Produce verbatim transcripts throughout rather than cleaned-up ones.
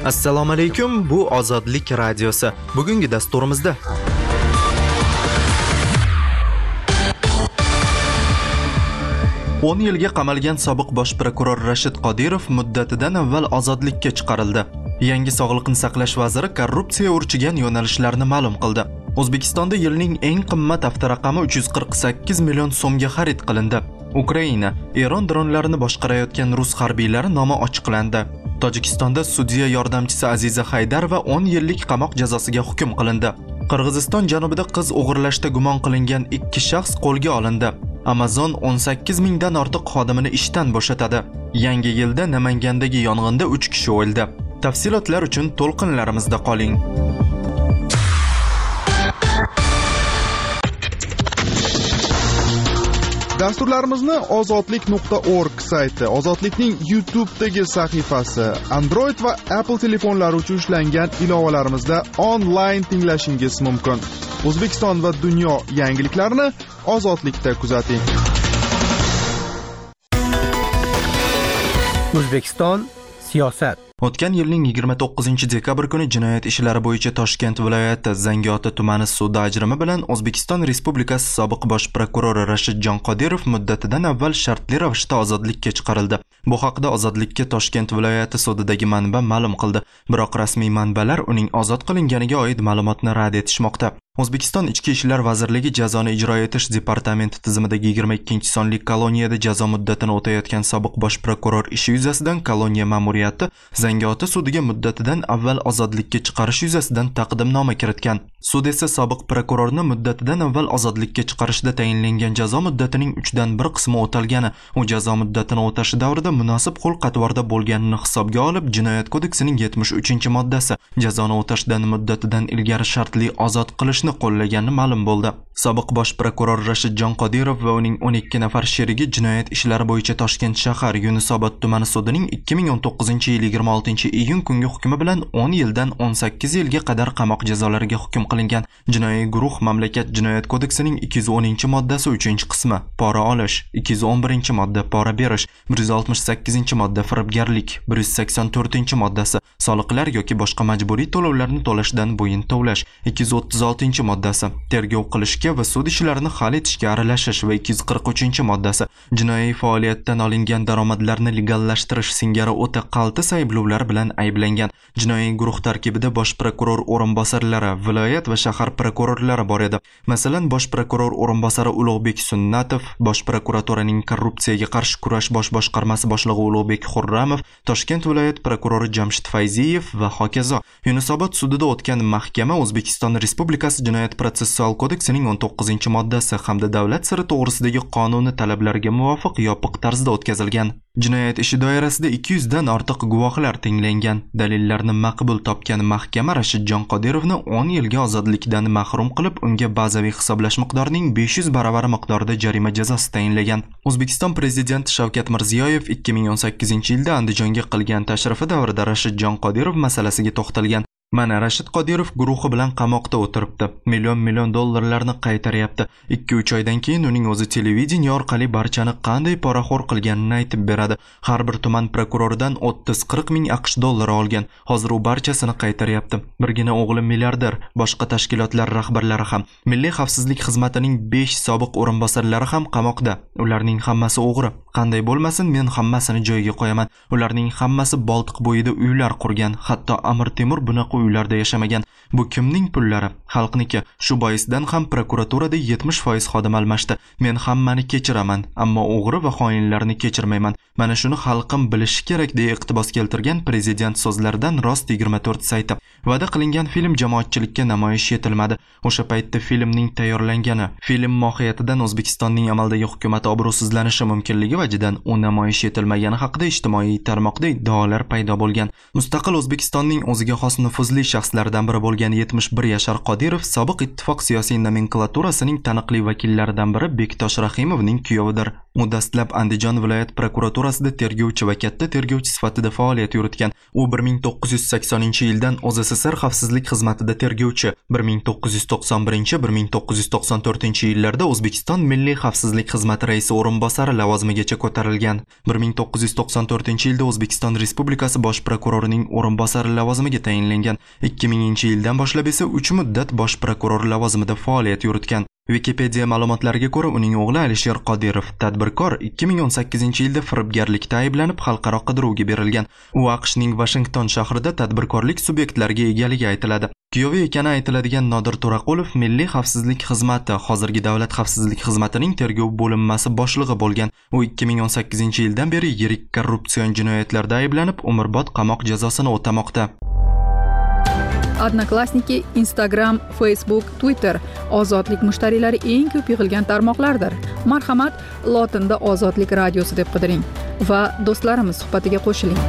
Assalomu alaykum, bu Ozodlik radiosi. Bugungi dasturimizda o'n yilga qamalgan sobiq bosh prokuror Rashid Qodirov muddatidan avval ozodlikka chiqarildi. Yangi sog'liqni saqlash vaziri korrupsiya urchigan yo'nalishlarni ma'lum qildi. O'zbekistonda yilning eng qimmat avtoraqami uch yuz qirq sakkiz million so'mga xarid qilindi. Ukraina, Eron dronlarini boshqarayotgan rus harbiylari nomi ochiqlandi. Tojikistonda sudya yordamchisi Aziza Haydarova o'n yillik qamoq jazosiga hukm qilindi. Qirg'iziston janubida qiz o'g'irlashda gumon qilingan ikki shaxs qo'lga olindi. Amazon o'n sakkiz mingdan ortiq xodimini ishdan bo'shatadi. Yangi yilda Namangandagi yong'inda uch kishi o'ldi. Tafsilotlar uchun to'lqinlarimizda qoling. Dasturlarimizni ozodlik nuqta org sayti, Ozodlikning YouTube'dagi sahifasi, Android va Apple telefonlari uchun ishlangan ilovalarimizda onlayn tinglashingiz mumkin. O'zbekiston va dunyo yangiliklarini Ozodlikda kuzating. O'zbekiston siyosat. O'tgan yilning yigirma to'qqizinchi dekabr kuni jinoyat ishlari bo'yicha Toshkent viloyati Zangiota tumani sudi ajrimi bilan O'zbekiston Respublikasi sobiq bosh prokurori Rashidjon Qodirov muddatidan avval shartli ravishda ozodlikka chiqarildi. Bu haqda Ozodlikka Toshkent viloyati sudidagi manba ma'lum qildi. Biroq rasmiy manbalar uning ozod qilinganiga oid ma'lumotni rad etishmoqda. O'zbekiston Ichki ishlar vazirligi jazoni ijro etish departamenti tizimidagi yigirma ikkinchi sonli koloniyada jazo muddatini o'tayotgan sobiq bosh prokuror ishi yuzasidan koloniya ma'muriyati Zangiota sudiga muddatidan avval ozodlikka chiqarish yuzasidan taqdimnoma kiritgan. Sud esa sobiq prokurorni muddatidan avval ozodlikka chiqarishda tayinlangan jazo muddatining uchdan bir qismi o'talgani, u jazo muddatini o'tashi davrida munosib xulq-atvorda bo'lganini hisobga olib, Jinoyat kodeksining yetmish uchinchi moddasi jazoni o'tashdan muddatidan ilgari shartli ozod qilishni qo'llagani ma'lum bo'ldi. Sobiq bosh prokuror Rashidjon Qodirov va uning o'n ikki nafar sherigi jinoyat ishlari bo'yicha Toshkent shahar Yunusobod tumani sudining ikki ming o'n to'qqizinchi yil yigirma oltinchi iyun kungi hukmi bilan o'n yildan o'n sakkiz yilga qadar qamoq jazolariga hukm qilingan. Jinoiy guruh mamlakat jinoyat kodeksining ikki yuz o'ninchi moddasi uchinchi qismi pora olish, ikki yuz o'n birinchi modda pora berish, bir yuz oltmish sakkizinchi modda firibgarlik, bir yuz sakson to'rtinchi moddasi soliqlar yoki boshqa majburiy to'lovlarni to'lashdan bo'yin tovlash, ikki yuz o'ttiz oltinchi moddasi tergov qilishga va sud ishlarini hal etishga aralashish va ikki yuz qirq uchinchi moddasi jinoiy faoliyatdan olingan daromadlarni legallashtirish singari o'ta qaltis ayblovlar bilan ayblangan. Jinoiy guruh tarkibida bosh prokuror o'rinbosarlari, viloyat va shahar prokurorlari bor edi. Masalan, bosh prokuror o'rinbosari Ulug'bek Sunnatov, bosh prokuraturaning korrupsiyaga qarshi kurash bosh boshqarmasi boshlig'i Ulug'bek Xurramov, Toshkent viloyat prokurori Jamshid Fayziyev va hokazo. Yunusobod sudida o'tgan mahkama O'zbekiston Respublikasi Jinoyat protsessual kodeksining o'n to'qqizinchi moddasi hamda davlat siri to'g'risidagi qonuni talablariga muvofiq yopiq tarzda o'tkazilgan. Jinoyat ishi doirasida ikki yuz dan ortiq guvohlar tinglangan. Dalillarni maqbul topgan mahkama Rashidjon Qodirovni o'n yilga ozodlikdan mahrum qilib, unga bazaviy hisoblash miqdorining besh yuz baravari miqdorida jarima jazosi tayinlagan. O'zbekiston prezidenti Shavkat Mirziyoyev ikki ming o'n sakkizinchi yilda Andijonga qilgan tashrifi davrida Rashidjon Qodirov masalasiga to'xtalgan. Mana Rashid Qodirov guruhi bilan qamoqda o'tiribdi. Million-million dollarlarni qaytaryapti. ikki uch oydan keyin uning o'zi televideniya orqali barchani qanday poraxo'r qilganini aytib beradi. Har bir tuman prokuroridan o'ttiz qirq ming aqsh dollari olgan. Hozir u barchasini qaytaryapti. Birgina o'g'li milliarder, boshqa tashkilotlar rahbarlari ham, Milliy xavfsizlik xizmatining besh sobiq o'rinbosarlari ham qamoqda. Ularning hammasi o'g'ri. Qanday bo'lmasin, men hammasini joyiga qo'yaman. Ularning hammasi Boltiq bo'yida uylar qurgan, hatto Amir Temur bunaqa uylarda yashamagan. Bu kimning pullari? Xalqniki. Shu boisdan ham prokuraturada yetmish foiz xodim almashdi. Men hammani kechiraman, ammo o'g'ri va xoinlarni kechirmayman. Mana shuni xalqim bilishi kerak deya iqtibos keltirgan prezident so'zlaridan Rost yigirma to'rt sayti. Va'da qilingan film jamoatchilikka namoyish etilmadi. O'sha paytda filmning tayyorlangani, film mohiyatidan O'zbekistonning amaldagi hukumat obro'sizlanishi mumkinligi vajidan u namoyish etilmagani haqida ijtimoiy tarmoqda iddaolar paydo bo'lgan. Mustaqil O'zbekistonning o'ziga xos nufuzli shaxslaridan biri bo'lgan yetmish bir yashar Qodirov sobiq ittifoq siyosiy nomenklaturasining taniqli vakillaridan biri Bektosh Rahimovning kuyovidir. U dastlab Andijon viloyat prokuraturasida tergovchi va katta tergovchi sifatida faoliyat yuritgan. U bir ming to'qqiz yuz saksoninchi yildan O Z S S R xavfsizlik xizmatida tergovchi, bir ming to'qqiz yuz to'qson birinchi - bir ming to'qqiz yuz to'qson to'rtinchi yillarda O'zbekiston Milliy xavfsizlik xizmati raisi o'rinbosari lavozimiga seviyaga ko'tarilgan. bir ming to'qqiz yuz to'qson to'rtinchi yilda O'zbekiston Respublikasi bosh prokurorining o'rinbosari lavozimiga tayinlangan. ikki minginchi yildan boshlab esa uch muddat bosh prokuror lavozimida faoliyat yuritgan. Wikipedia ma'lumotlariga ko'ra, uning o'g'li Alisher Qodirov, tadbirkor, ikki ming o'n sakkizinchi yilda firibgarlikda ayblanib xalqaro qidiruvga berilgan. U AQShning Washington shahrida tadbirkorlik subyektlariga egaligi aytiladi. Kuyovi ekani aytiladigan Nodir To'raqulov Milliy xavfsizlik xizmati, hozirgi Davlat xavfsizlik xizmatining tergov bo'linmasi boshlig'i bo'lgan. U ikki ming o'n sakkizinchi yildan beri yirik korrupsion jinoyatlarda ayblanib, umrbod qamoq jazosini o'tamoqda. Odnoklassniki, Instagram, Facebook, Twitter ozodlik mushtariylari eng ko'p yig'ilgan tarmoqlardir. Marhamat, lotinda Ozodlik radiosi deb qidiring va do'stlarimiz suhbatiga qo'shiling.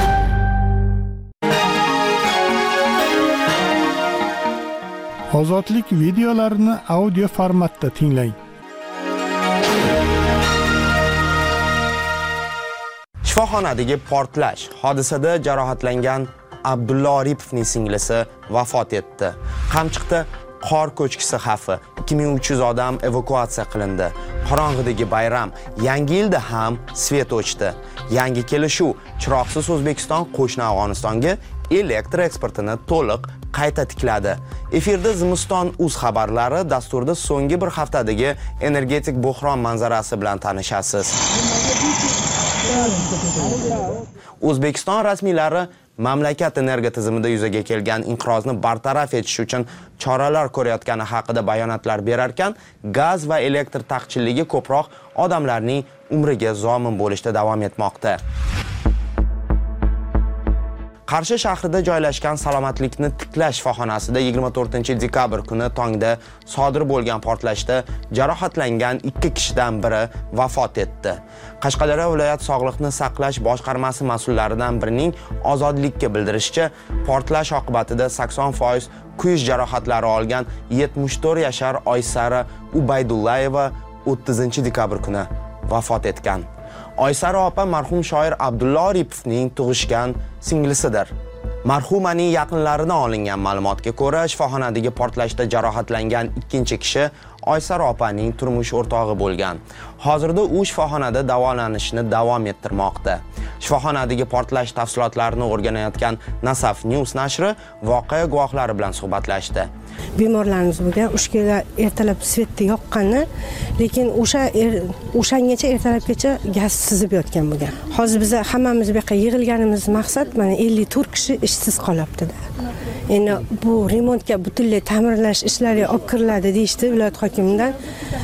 Ozodlik videolarini audio formatda tinglang. Shifoxonadagi portlash. Hodisada jarohatlangan Abdulla Oripovning singlisi vafot etdi. Qamchiqda qor ko'chkisi xavfi. ikki ming uch yuz odam evakuatsiya qilindi. Qorong'idagi bayram. Yangi yilda ham svet o'chdi. Yangi kelishuv. Chiroqsiz O'zbekiston qo'shni Afg'onistonga elektr eksportini to'liq qayta tikladi. Efirda Zimiston uz xabarlari, dasturda so'nggi bir haftadagi energetik buhron manzarasi bilan tanishasiz. O'zbekiston rasmiylari mamlakat energiya tizimida yuzaga kelgan inqirozni bartaraf etish uchun choralar ko'rayotgani haqida bayonotlar berarkan, gaz va elektr taqchilligi ko'proq odamlarning umriga zomin bo'lishda davom etmoqda. Qarshi shahrida joylashgan salomatlikni tiklash shifoxonasida yigirma to'rtinchi dekabr kuni tongda sodir bo'lgan portlashda jarohatlangan ikki kishidan biri vafot etdi. Qashqadaryo viloyat sog'liqni saqlash boshqarmasi mas'ullaridan birining Ozodlikka bildirishicha, portlash oqibatida sakson foiz kuyish jarohatlari olgan yetmish to'rt yashar Oysara Ubaydullayeva o'ttizinchi dekabr kuni vafot etgan. Oysara opa marhum shoir Abdulla Oripovning tug'ishgan singlisidir. Marhumaning yaqinlaridan olingan ma'lumotga ko'ra, shifoxonadagi portlashda jarohatlangan ikkinchi kishi Oysara opaning turmush o'rtog'i bo'lgan. Hozirda u shifoxonada davolanishni davom ettirmoqda. Shifoxonadagi portlash tafsilotlarini o'rganayotgan Nasaf News nashri voqea guvohlari bilan suhbatlashdi. Bemorlarimiz bo'lgan, o'shga ertalab svetda yoqqani, lekin o'sha o'shangacha ertalabgacha gaz sizib yotgan bo'lgan. Hozir biz hammamiz bu yoqqa yig'ilganimiz maqsad mana ellik to'rt kishi ishsiz qolyapti-da. Endi bu remontga butunlay ta'mirlash ishlari olib kiriladi deyishdi viloyat hokimidan.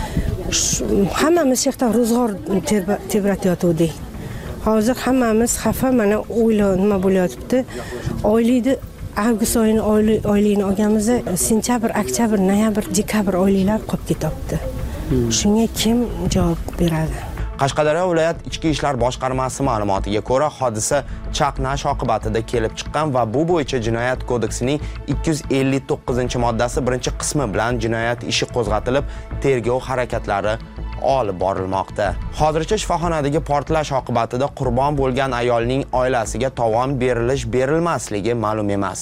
Hammamiz yerda ro'zg'or tebratayotgandik. Hozir hammamiz xafa, mana o'ylar nima bo'layotibdi. Oylikni avgust oyini oyligini olganimizda sentyabr, oktyabr, noyabr, dekabr oyliklari qolib ketyapti. Shunga kim javob beradi? Qashqadaryo viloyat ichki ishlar boshqarmasi ma'lumotiga ko'ra, hodisa chaqnash oqibatida kelib chiqqan va bu bo'yicha jinoyat kodeksining ikki yuz ellik to'qqizinchi moddasi birinchi qismi bilan jinoyat ishi qo'zg'atilib, tergov harakatlari olib borilmoqda. Hozircha shifoxonadagi portlash oqibatida qurbon bo'lgan ayolning oilasiga tovon berilish berilmasligi ma'lum emas.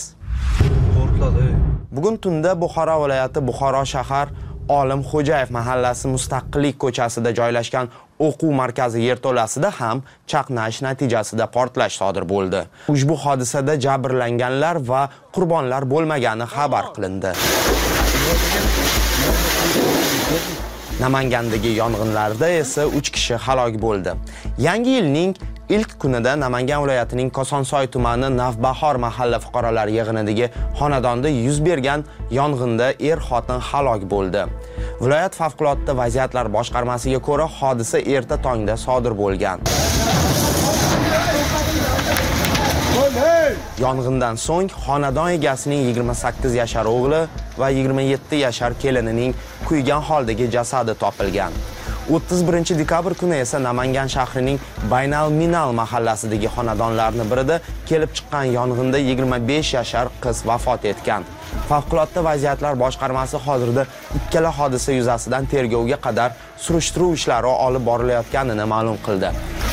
Bugun tunda Buxoro viloyati Buxoro shahar Olim Xo'jayev mahallasi Mustaqillik ko'chasida joylashgan o'quv markazi yerto'lasida ham chaqnash natijasida portlash sodir bo'ldi. Ushbu hodisada jabrlanganlar va qurbonlar bo'lmagani xabar qilindi. Namangandagi yong'inlarda esa uch kishi halok bo'ldi. Yangi yilning ilk kunida Namangan viloyatining Kosonsoy tumani Navbahor mahalla fuqarolar yig'inidagi xonadonda yuz bergan yong'inda er-xotin halok bo'ldi. Viloyat favqulodda vaziyatlar boshqarmasiga ko'ra, hodisa erta tongda sodir bo'lgan. Yong'indan so'ng xonadon egasining yigirma sakkiz yashar o'g'li va yigirma yetti yashar kelinining kuygan holdagi jasadi topilgan. o'ttiz birinchi dekabr kuni esa Namangan shahrining Baynal Minal mahallasidagi xonadonlarning birida kelib chiqqan yong'inda yigirma besh yashar qiz vafot etgan. Favqulodda vaziyatlar boshqarmasi hozirda ikkala hodisa yuzasidan tergovga qadar surishtiruv ishlari olib borilayotganini ma'lum qildi.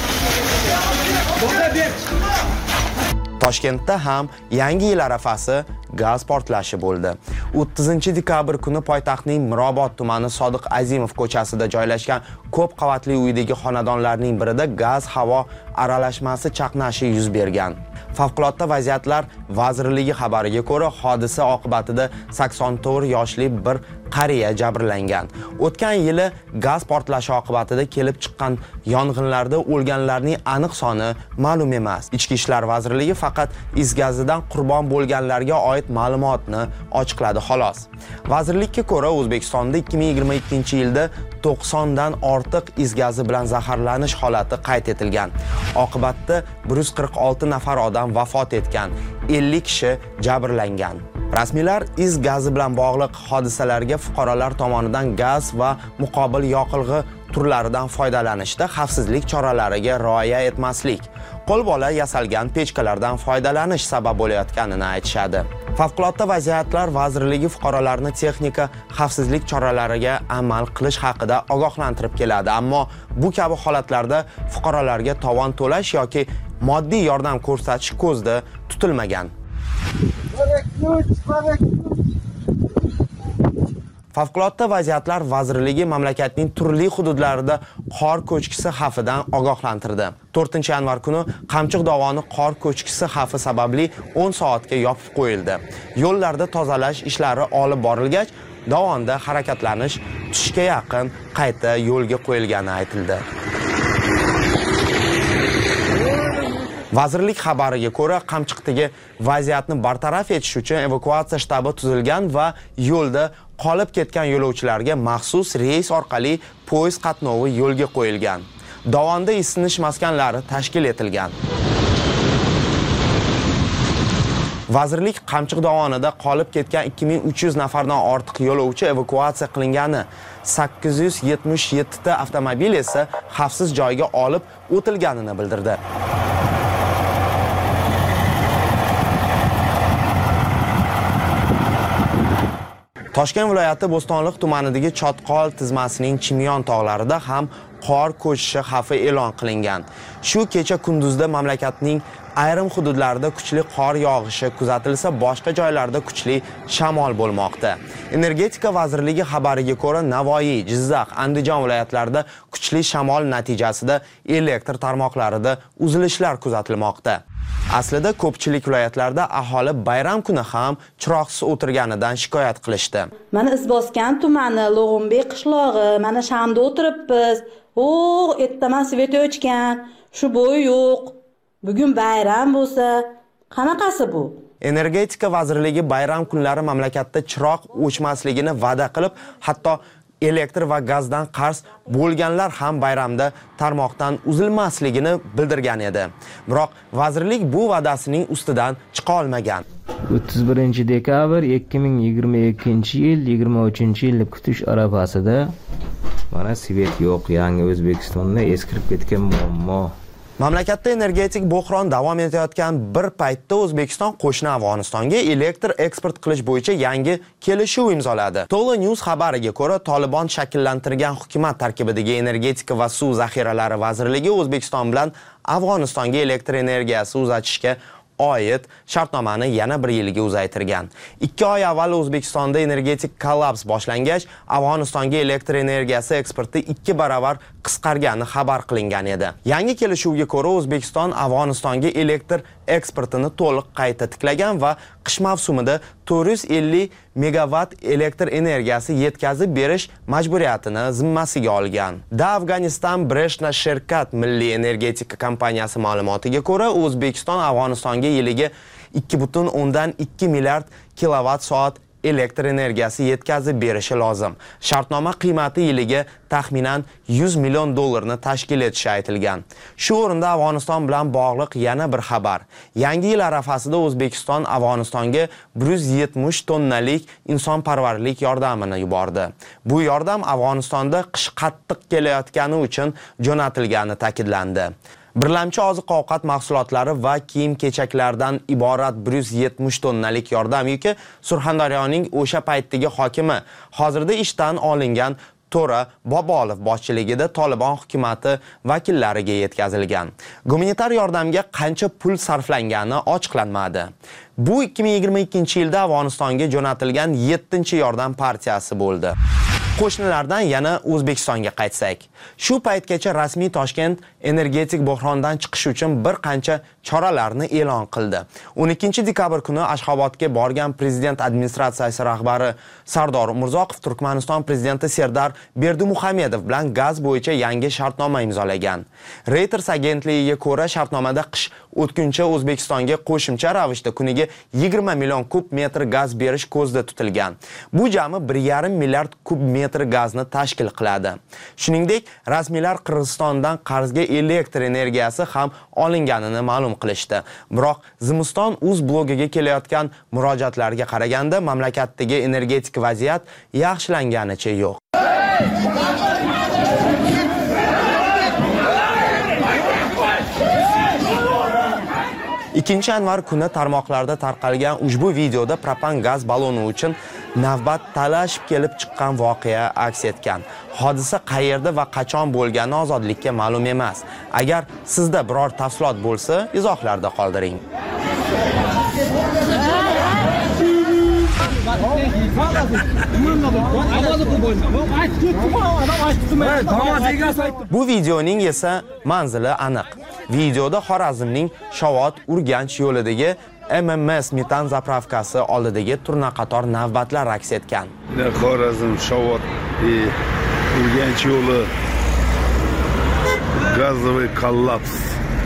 Toshkentda ham yangi yil arafasi gaz portlashi bo'ldi. o'ttizinchi dekabr kuni poytaxtning Mirobod tumani Sodiq Azimov ko'chasida joylashgan ko'p qavatli uydagi xonadonlarning birida gaz havo aralashmasi chaqnashi yuz bergan. Favqulodda vaziyatlar vazirligi xabariga ko'ra, hodisa oqibatida sakson to'rt yoshli bir qariya jabrlangan. O'tgan yili gaz portlashi oqibatida kelib chiqqan yong'inlarda o'lganlarning aniq soni ma'lum emas. Ichki ishlar vazirligi faqat is gazidan qurbon bo'lganlarga oid ma'lumotni ochiqladi xolos. Vazirlikka ko'ra, O'zbekistonda ikki ming yigirma ikkinchi yilda to'qson dan ortiq is gazi bilan zaharlanish holati qayd etilgan. Oqibatda bir yuz qirq olti nafar odam vafot etgan, ellik kishi jabrlangan. Rasmiylar is gazi bilan bog'liq hodisalarga fuqarolar tomonidan gaz va muqobil yoqilg'i turlaridan foydalanishda xavfsizlik choralariga rioya etmaslik, qo'lbola yasalgan pechkalardan foydalanish sabab bo'layotganini aytishadi. Favqulodda vaziyatlar vazirligi fuqarolarni texnika xavfsizlik choralariga amal qilish haqida ogohlantirib keladi, ammo bu kabi holatlarda fuqarolarga tovon to'lash yoki moddiy yordam ko'rsatish ko'zda tutilmagan. Favqulodda vaziyatlar vazirligi mamlakatning turli hududlarida qor ko'chkisi xavfidan ogohlantirdi. to'rtinchi yanvar kuni Qamchiq dovoni qor ko'chkisi xavfi sababli o'n soatga yopib qo'yildi. Yo'llarda tozalash ishlari olib borilgach, dovonda harakatlanish tushga yaqin qayta yo'lga qo'yilgani aytildi. Vazirlik xabariga ko'ra, Qamchiqdagi vaziyatni bartaraf etish uchun evakuatsiya shtabi tuzilgan va yo'lda qolib ketgan yo'lovchilarga maxsus reys orqali poyezd qatnovi yo'lga qo'yilgan. Dovonda isinish maskanlari tashkil etilgan. Vazirlik Qamchiq dovonida qolib ketgan ikki ming uch yuz nafardan ortiq yo'lovchi evakuatsiya qilingani, sakkiz yuz yetmish yetti ta avtomobil esa xavfsiz joyga olib o'tilganini bildirdi. Toshkent viloyati Bo'stonliq tumanidagi Chotqol tizmasining Chimyon tog'larida ham qor ko'chishi xavfi e'lon qilingan. Shu kecha kunduzda mamlakatning ayrim hududlarida kuchli qor yog'ishi kuzatilsa, boshqa joylarda kuchli shamol bo'lmoqda. Energetika vazirligi xabariga ko'ra, Navoiy, Jizzax, Andijon viloyatlarida kuchli shamol natijasida elektr tarmoqlarida uzilishlar kuzatilmoqda. Aslida ko'pchilik viloyatlarda aholi bayram kuni ham chiroqsiz o'tirganidan shikoyat qilishdi. Mana Izboskan tumani, Log'unbek qishlog'i, mana shamda o'tiribmiz. O, ertaman svet o'chgan. Shu bo'yi yo'q. Bugun bayram bo'lsa, qanaqasi bu? Energetika vazirligi bayram kunlari mamlakatda chiroq o'chmasligini va'da qilib, hatto elektr va gazdan qarz bo'lganlar ham bayramda tarmoqdan uzilmasligini bildirgan edi. Biroq vazirlik bu va'dasining ustidan chiqa olmagan. o'ttiz birinchi dekabr ikki ming yigirma ikkinchi yil yigirma uchinchi yilni kutish arafasida mana svet yo'q. Yangi O'zbekistonda eskirib ketgan muammo. Mamlakatda energetik bo'hron davom etayotgan bir paytda O'zbekiston qo'shni Afg'onistonga elektr eksport qilish bo'yicha yangi kelishuv imzoladi. To'la News xabariga ko'ra, Tolibon shakllantirgan hukumat tarkibidagi energetika va suv zaxiralari vazirligi O'zbekiston bilan Afg'onistonga elektr energiyasi uzatishga oid shartnomani yana bir yilga uzaytirgan. ikki oy avval O'zbekistonda energetik kollaps boshlangach, Afg'onistonga elektr energiyasi eksporti ikki barobar qisqargani xabar qilingan edi. Yangi kelishuvga ko'ra, O'zbekiston Afg'onistonga elektr eksportini to'liq qayta tiklagan va qish mavsumida to'rt yuz ellik megavat elektr energiyasi yetkazib berish majburiyatini zimmasiga olgan. Da Afg'oniston Breshna Sherkat milliy energetika kompaniyasi ma'lumotiga ko'ra, O'zbekiston Afg'onistonga yiliga ikki butun o'ndan ikki milliard kilovatt soat elektr energiyasi yetkazib berishi lozim. Shartnoma qiymati yiliga taxminan yuz million dollarni tashkil etishi aytilgan. Shu o'rinda Afg'oniston bilan bog'liq yana bir xabar. Yangi yil arafasida O'zbekiston Afg'onistonga bir yuz yetmish tonnalik insonparvarlik yordamini yubordi. Bu yordam Afg'onistonda qish qattiq kelayotgani uchun jo'natilgani ta'kidlandi. Birlamchi oziq-ovqat mahsulotlari va kiyim-kechaklardan iborat bir yuz yetmish tonnalik yordam yuki Surxondaryoning o'sha paytdagi hokimi, hozirda ishdan olingan To'ra Bobolov boshchiligida Tolibon hukumati vakillariga yetkazilgan. Gumanitar yordamga qancha pul sarflangani ochiqlanmadi. Bu ikki ming yigirma ikkinchi yilda Afg'onistonga jo'natilgan yettinchi yordam partiyasi bo'ldi. Qo'shnilardan yana O'zbekistonga qaytsak. Shu paytgacha rasmiy Toshkent energetik buhrondan chiqish uchun bir qancha choralarni e'lon qildi. o'n ikkinchi dekabr kuni Ashxobodga borgan prezident administratsiyasi rahbari Sardor Umurzoqov Turkmaniston prezidenti Serdar Berdimuhamedov bilan gaz bo'yicha yangi shartnoma imzolagan. Reuters agentligiga ko'ra, shartnomada qish o'tguncha O'zbekistonga qo'shimcha ravishda kuniga yigirma million kub metr gaz berish ko'zda tutilgan. Bu jami bir yarim milliard kub metr gazni tashkil qiladi. Shuningdek, rasmiylar Qirg'izistondan qarzga elektr energiyasi ham olinganini ma'lum qilishdi. Biroq Zimiston uz blogiga kelayotgan murojaatlarga qaraganda mamlakatdagi energetik vaziyat yaxshilanganicha yo'q. ikkinchi yanvar kuni tarmoqlarda tarqalgan ushbu videoda propan gaz baloni uchun navbat talashib kelib chiqqan voqea aks etgan. Hodisa qayerda va qachon bo'lgani ozodlikka ma'lum emas. Agar sizda biror tafsilot bo'lsa, izohlarda qoldiring. Bu videoning esa manzili aniq. Videoda Xorazmning Shovot Urganch yo'lidagi M M S metan zapravkasi oldidagi turnaqator navbatlar aks etgan. Xorazm Shovot Urganch yo'li gazовый kollaps.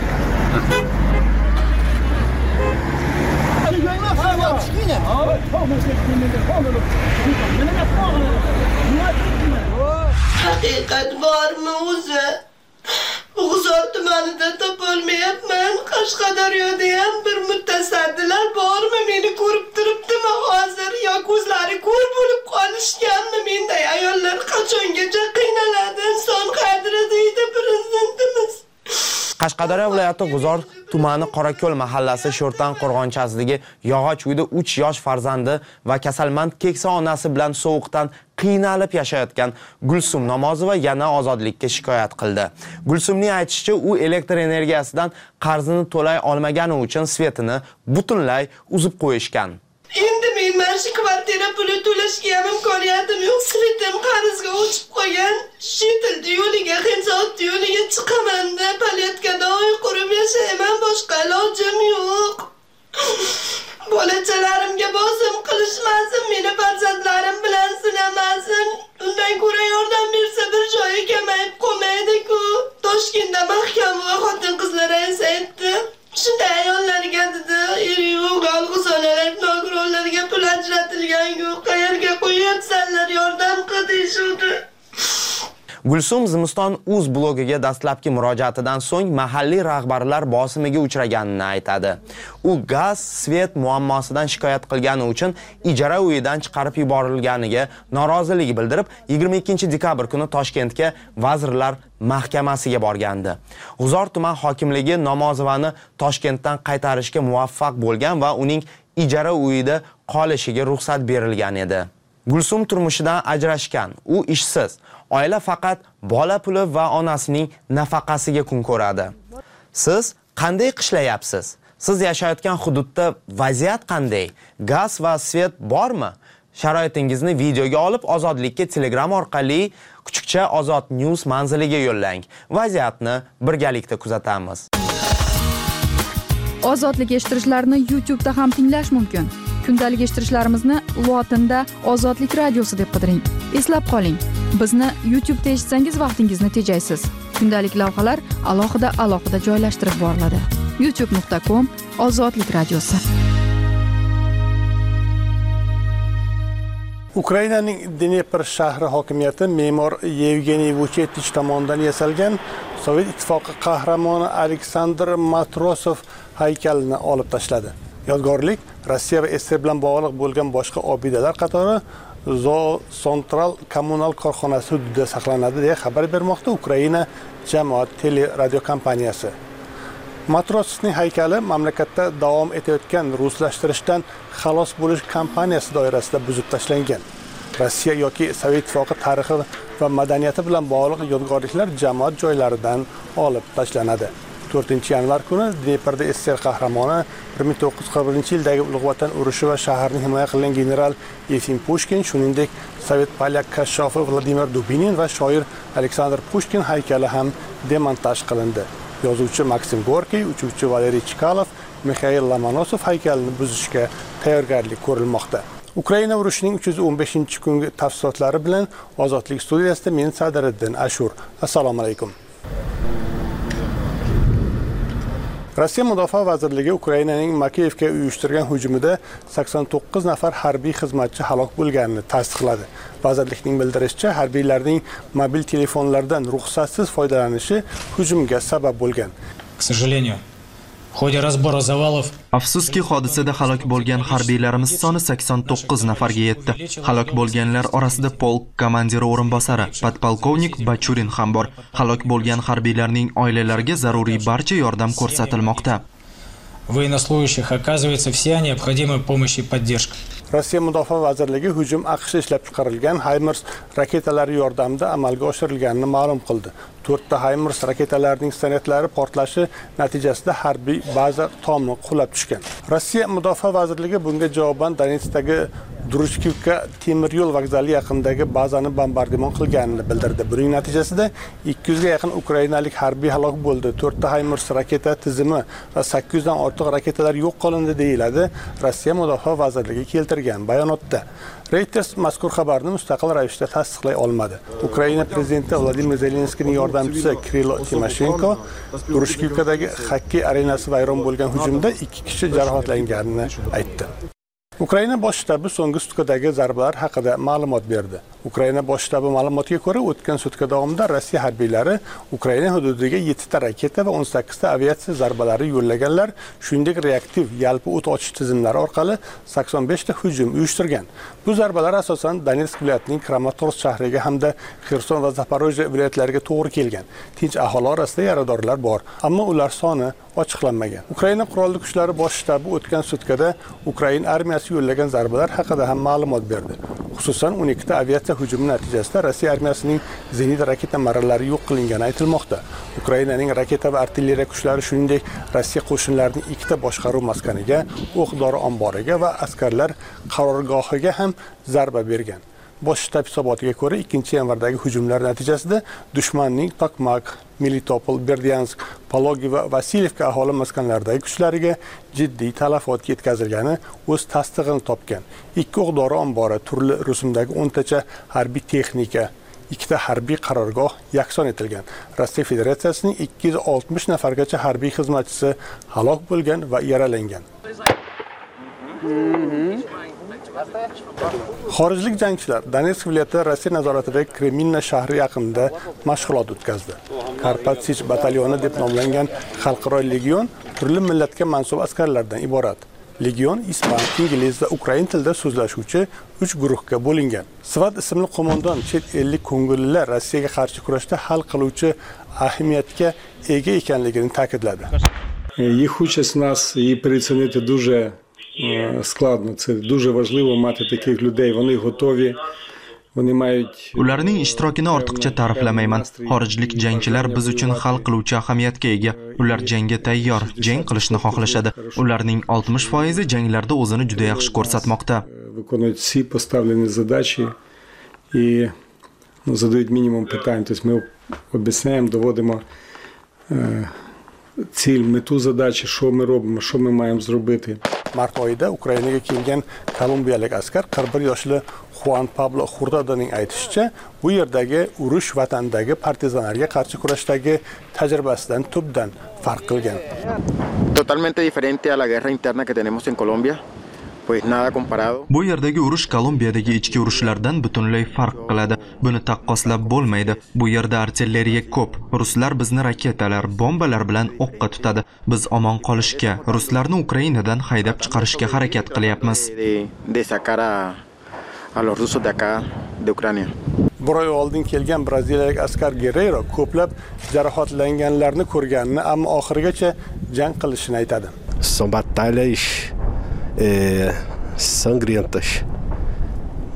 Haqiqat bormi o'zi? G'uzor tumanida topolmayapman. Qashqadaryoda ham bir mutasaddilar bormi? Meni ko'rib turibdimi hozir? Yo ko'zlari ko'r bo'lib qolishganmi? Menday ayollar qachongacha qiynaladi? Inson qadri deydi prezidentimiz. Qashqadaryo viloyati G'uzor tumani Qorako'l mahallasi Sho'rtan qo'rg'onchasidagi yog'och uyda uch yosh farzandi va kasalmand keksa onasi bilan sovuqdan qiynalib yashayotgan Gulsum Namozova yana ozodlikka shikoyat qildi. Gulsumning aytishicha, u elektr energiyasidan qarzini to'lay olmagani uchun svetini butunlay uzib qo'yishgan. Endi men mana shu kvartira puli to'lashga ham imkoniyatim yo'q. Svetim qarzga o'chib qo'ygan. Shetildi yo'liga, Xenzot yo'liga chiqaman-da, palyatkada oy qurib yashayman, boshqa ilojim yo'q. Bolachalarimga bosim qilishmasin, meni farzandlarim bilan sinamasin. Undan ko'ra yordam bersa bir joyi kamayib qolmaydi-ku. Toshkentda mahkama va xotin-qizlar aytdi. Shunday ayollarga dedi, eri yo'q, g'alg'usonalar, nogironlarga pul ajratilgan yo'q. Qayerga qo'yatsanlar, yordam qil deyishdi. Gulsum Zimiston uz blogiga dastlabki murojaatidan so'ng mahalliy rahbarlar bosimiga uchraganini aytadi. U gaz, svet muammosidan shikoyat qilgani uchun ijara uyidan chiqarib yuborilganiga norozilik bildirib, yigirma ikkinchi dekabr kuni Toshkentga Vazirlar Mahkamasiga borgandi. G'uzor tuman hokimligi Namozovani Toshkentdan qaytarishga muvaffaq bo'lgan va uning ijara uyida qolishiga ruxsat berilgan edi. Gulsum turmushidan ajrashgan, u ishsiz. Oila faqat bola puli va onasining nafaqasiga kun ko'radi. Siz qanday qishlayapsiz? Siz yashayotgan hududda vaziyat qanday? Gaz va svet bormi? Sharoitingizni videoga olib Ozodlikka Telegram orqali Kuchukcha Ozod News manziliga yo'llang. Vaziyatni birgalikda kuzatamiz. Ozodlik eshittirishlarni YouTube da ham tinglash mumkin. Kundalik eshittirishlarimizni lotinda Ozodlik radiosi deb qidiring. Eslab qoling, bizni YouTube da eshitsangiz vaqtingizni tejaysiz. Kundalik lavhalar alohida alohida joylashtirib boriladi. youtube nuqta com Ozodlik radiosi. Ukrainaning Dnepr shahri hokimiyati me'mor Yevgeniy Vuchetich tomonidan yasalgan Sovet ittifoqi qahramoni Aleksandr Matrosov haykalini olib tashladi. Yodgorlik Rossiya va S S R bilan bog'liq bo'lgan boshqa obidalar qatori Zoo Central kommunal korxonasi hududida saqlanadi deya xabar bermoqda Ukraina jamoat teleradio kompaniyasi. Matrosovning haykali mamlakatda davom etayotgan ruslashtirishdan xalos bo'lish kampaniyasi doirasida buzib tashlangan. Rossiya yoki Sovet ittifoqi tarixi va madaniyati bilan bog'liq yodgorliklar jamoat joylaridan olib tashlanadi. to'rtinchi yanvar kuni Dneprda SSR qahramoni bir ming to'qqiz yuz qirq birinchi yildagi Ulug' Vatan urushi va shaharni himoya qilgan general Yefim Pushkin, shuningdek Sovet polyak kashshofi Vladimir Dubinin va shoir Aleksandr Pushkin haykali ham demontaj qilindi. Yozuvchi Maksim Gorkiy, uchuvchi Valeriy Chkalov, Mikhail Lomonosov haykalini buzishga tayyorgarlik ko'rilmoqda. Ukraina urushining uch yuz o'n beshinchi kungi tafsilotlari bilan Ozodlik studiyasida men Sadiriddin Ashur. Assalomu alaykum. Rossiya Mudofaa vazirligi Ukrainaning Makiyevga uyushtirgan hujumida sakson to'qqiz nafar harbiy xizmatchi halok bo'lganini tasdiqladi. Vazirlikning bildirishicha, harbiylarning mobil telefonlardan ruxsatsiz foydalanishi hujumga sabab bo'lgan. К сожалению, в ходе разбора завалов Afsuski, hodisada halok bo'lgan harbiylarimiz soni sakson to'qqiz nafarga yetdi. Halok bo'lganlar orasida polk komandiri o'rinbosari, podpolkovnik Bachurin ham bor. Halok bo'lgan harbiylarning oilalariga zaruriy barcha yordam ko'rsatilmoqda. Военнослужащих оказывается вся необходимая помощь и поддержка. Rossiya Mudofaa vazirligi hujum AQSh ishlab chiqarilgan HIMARS raketalari yordamida amalga oshirilganini ma'lum qildi. to'rtta HIMARS raketalarining snaryadlari portlashi natijasida harbiy baza tomi qulab tushgan. Rossiya Mudofaa vazirligi bunga javoban Donetskdagi Druchkivka temir yo'l vokzali yaqinidagi bazani bombardimon qilganini bildirdi. Buning natijasida ikki yuz ga yaqin ukrainalik harbiy halok bo'ldi. to'rtta HIMARS raketa tizimi va sakkiz dan ortiq raketalar yo'q qilindi deyiladi Rossiya Mudofaa vazirligi keltirgan bayonotda. Reuters mazkur xabarni mustaqil ravishda tasdiqlay olmadi. Ukraina prezidenti Vladimir Zelenskiyning yordamchisi Kirilo Timoshenko Druchkivkadagi xokkey arenasi vayron bo'lgan hujumda ikki kishi jarohatlanganini aytdi. Ukraina bosh shtabi so'nggi sutkadagi zarbalar haqida ma'lumot berdi. Ukraina bosh shtabi ma'lumotiga ko'ra, o'tgan sutka davomida Rossiya harbiylari Ukraina hududiga yettita raketa va o'n sakkizta aviatsiya zarbalari yo'llaganlar, shuningdek reaktiv yalpi o't ochish tizimlari orqali sakson beshta hujum uyushtirgan. Bu zarbalar asosan Donetsk viloyatining Kramatorsk shahriga hamda Xerson va Zaporojye viloyatlariga to'g'ri kelgan. Tinch aholi orasida yaradorlar bor, ammo ular soni ochiqlanmagan. Ukraina qurolli kuchlari bosh shtabi o'tgan sutkada Ukraina armiyasi yo'llagan zarbalar haqida ham ma'lumot berdi. Xususan o'n ikkita aviatsiya hujumi natijasida Rossiya armiyasining zenit raketa marralari yo'q qilingani aytilmoqda. Ukrainaning raketa va artilleriya kuchlari shuningdek Rossiya qo'shinlarining ikkita boshqaruv maskaniga, o'q-dori omboriga va askarlar qarorgohiga ham zarba bergan. Bosh shtab hisobotiga ko'ra, ikkinchi yanvardagi hujumlar natijasida dushmanning Tokmak, Melitopol, Berdyansk, Pologi va Vasilyevka aholi maskanlaridagi kuchlariga jiddiy talafot yetkazilgani o'z tasdig'ini topgan. Ikki o'q-dori ombori, turli rusumdagi o'ntacha harbiy texnika, ikkita harbiy qarorgoh yakson etilgan. Rossiya Federatsiyasining ikki yuz oltmish nafargacha harbiy xizmatchisi halok bo'lgan va yaralangan. Xorijlik jangchilar Donetsk viloyati Rossiya nazoratidagi Kreminna shahri yaqinida mashg'ulot o'tkazdi. Karpatsich batalyoni deb nomlangan xalqaro legion turli millatga mansub askarlardan iborat. Legion ispan, ingliz va ukrain tilida so'zlashuvchi uch guruhga bo'lingan. Svat ismli qo'mondon chet ellik ko'ngillilar Rossiyaga qarshi kurashda hal qiluvchi ahamiyatga ega ekanligini ta'kidladi. Їх участь у нас її переоцінити дуже складно. Це дуже важливо мати таких людей. Вони готові. Вони мають Ularning ishtirokini ortiqcha ta'riflamayman. Xorijlik jangchilar biz uchun hal qiluvchi ahamiyatga ega. Ular jangga tayyor, jang qilishni xohlashadi. Ularning oltmish foizi janglarda o'zini juda yaxshi ko'rsatmoqda. Виконують всі поставлені задачі і ну, задають мінімум питань. Тобто ми об'ясняємо, доводимо е, ціль, мету задачі, що ми робимо, що ми маємо зробити. Mart oyida Ukrainaga kelgan kolumbiyalik askar qirq bir yoshli Juan Pablo Hurtadoning aytishicha, bu yerdagi urush vatandagi partizanlarga qarshi kurashdagi tajribasidan tubdan farq qilgan. Totalmente diferente a la guerra interna que tenemos en Colombia. Pues nada comparado. Bu yerdagi urush Kolumbiyadagi ichki urushlardan butunlay farq qiladi. Buni taqqoslab bo'lmaydi. Bu yerda artilleriya ko'p. Ruslar bizni raketalar, bombalar bilan o'qqa tutadi. Biz omon qolishga, ruslarni Ukrainadan haydab chiqarishga harakat qilyapmiz. De sacar a a los rusos de acá de Ucrania. Bir oy oldin kelgan braziliyalik askar Guerrero ko'plab jarohatlanganlarni ko'rganini, ammo oxirigacha jang qilishini aytadi. Son batalhas É, sangrentas.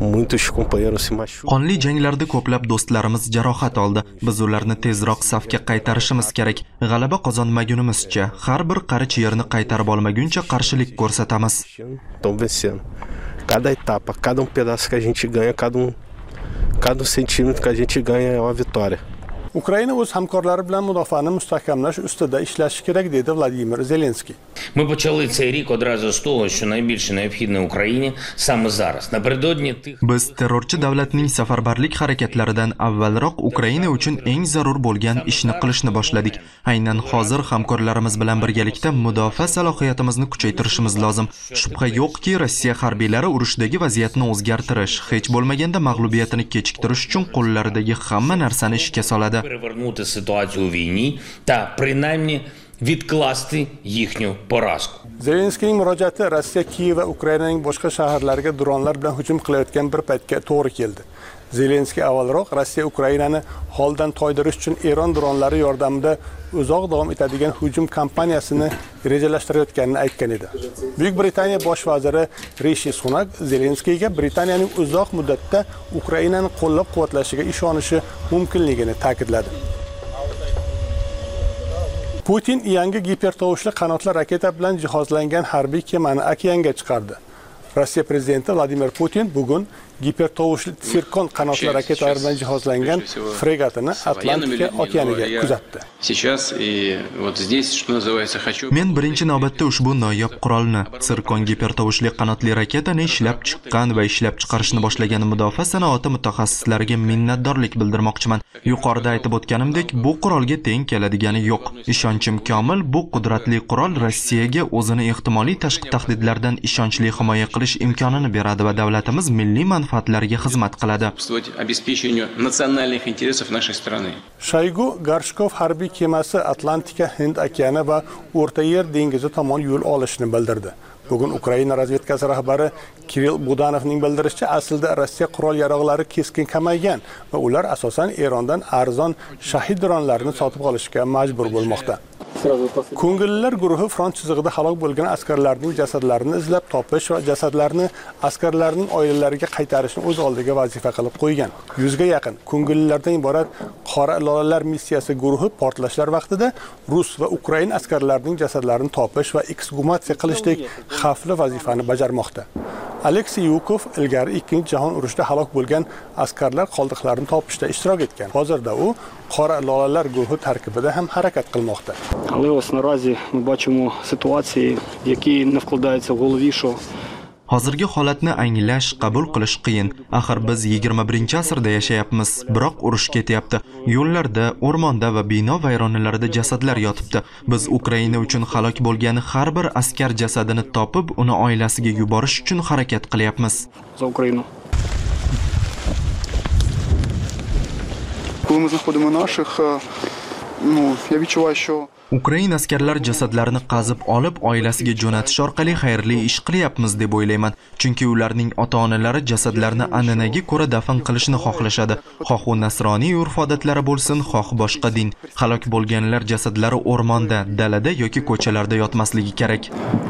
muitos companheiros se machucam. Qonli janglarda ko'plab do'stlarimiz jarohat oldi. Biz ularni tezroq safga qaytarishimiz kerak. G'alaba qozonmagunimizcha, har bir qarich yerni qaytarib olmaguncha qarshilik ko'rsatamiz. Estão vencendo. Cada etapa, cada um pedaço que a gente ganha, cada um cada um centímetro que a gente ganha é uma vitória. Ukraina o'z hamkorlari bilan mudofaani mustahkamlash ustida ishlashi kerak dedi Vladimir Zelenskiy. Ми почали цей рік одразу з того, що найбільше необхідне Україні саме зараз. Напередодні тих Biz terrorchi davlatning safarbarlik harakatlaridan avvalroq Ukraina uchun eng zarur bo'lgan ishni qilishni boshladik. Aynan hozir hamkorlarimiz bilan birgalikda mudofaa salohiyatimizni kuchaytirishimiz lozim. Shubha yo'qki, Rossiya harbiylari urushdagi vaziyatni o'zgartirish, hech bo'lmaganda mag'lubiyatini kechiktirish uchun qo'llaridagi hamma narsani ishga soladi. перевернути ситуацію у війні та принаймні відкласти їхню поразку. Zelenskiyning murojaati Rossiya Kiyev va Ukrainaning boshqa shaharlariga dronlar bilan hujum qilayotgan bir paytga to'g'ri keldi. Zelenskiy avvalroq Rossiya Ukrainani holdan toydirish uchun Eron dronlari yordamida uzoq davom etadigan hujum kampaniyasini rejalashtirayotganini aytgan edi. Buyuk Britaniya bosh vaziri Rishi Sunak Zelenskiyga Britaniyaning uzoq muddatda Ukrainani qo'llab-quvvatlashiga ishonishi mumkinligini ta'kidladi. Putin yangi gipertovushli qanotli raketa bilan jihozlangan harbiy kemani okeanga chiqardi. Rossiya prezidenti Vladimir Putin bugun gipertovushli Tsirkon qanotli raketalar bilan jihozlangan fregatini Atlantika okeaniga kuzatdi. Men birinchi navbatda ushbu noyob qurolni, Tsirkon gipertovushli qanotli raketani ishlab chiqqan va ishlab chiqarishni boshlagan mudofaa sanoati mutaxassislariga minnatdorlik bildirmoqchiman. Yuqorida aytib o'tganimdek, bu qurolga teng keladigani yo'q. Ishonchim komil, bu qudratli qurol Rossiyaga o'zini ehtimoliy tashqi tahdidlardan ishonchli himoya qilish imkonini beradi va davlatimiz milliy manfaatlariga xizmat qiladi. Shoygu Gorshkov harbiy kemasi Atlantika, Hind okeani va O'rta Yer dengizi tomon yo'l olishini bildirdi. Bugun Ukraina razvedkasi rahbari Kirill Budanovning bildirishicha, aslida Rossiya qurol-yarog'lari keskin kamaygan va ular asosan Erondan arzon shahid dronlarini sotib olishga majbur bo'lmoqda. Ko'ngillilar guruhi front chizig'ida halok bo'lgan askarlarning jasadlarini izlab topish va jasadlarni askarlarning oilalariga qaytarishni o'z oldiga vazifa qilib qo'ygan. Yuzga yaqin ko'ngillilardan iborat Qora lolalar missiyasi guruhi portlashlar vaqtida Rus va Ukrain askarlarining jasadlarini topish va eksgumatsiya qilishdek xavfli vazifani bajarmoqda. Aleksey Yukov ilgari ikkinchi jahon urushida halok bo'lgan askarlar qoldiqlarini topishda ishtirok etgan. Hozirda u Qora lolalar guruhi tarkibida ham harakat qilmoqda. Але ось наразі ми бачимо ситуації, які не вкладаються в голові, що Hozirgi holatni anglash, qabul qilish qiyin. Axir biz yigirma birinchi asrda yashayapmiz, biroq urush ketyapti. Yo'llarda, o'rmonda va bino vayronalarida jasadlar yotibdi. Biz Ukraina uchun halok bo'lgan har bir askar jasadini topib, uni oilasiga yuborish uchun harakat qilyapmiz. За Україну. Коли ми знаходимо наших, ну, я відчуваю, що Ukraina askarlar jasadlarini qazib olib oilasiga jo'natish orqali xayrli ish qilyapmiz deb o'ylayman. Chunki ularning ota-onalari jasadlarni an'anaga ko'ra dafn qilishni xohlashadi. Xoh u nasroniy urf-odatlari bo'lsin, xoh boshqa din. Halok bo'lganlar jasadlari o'rmonda, dalada yoki ko'chalarda yotmasligi kerak.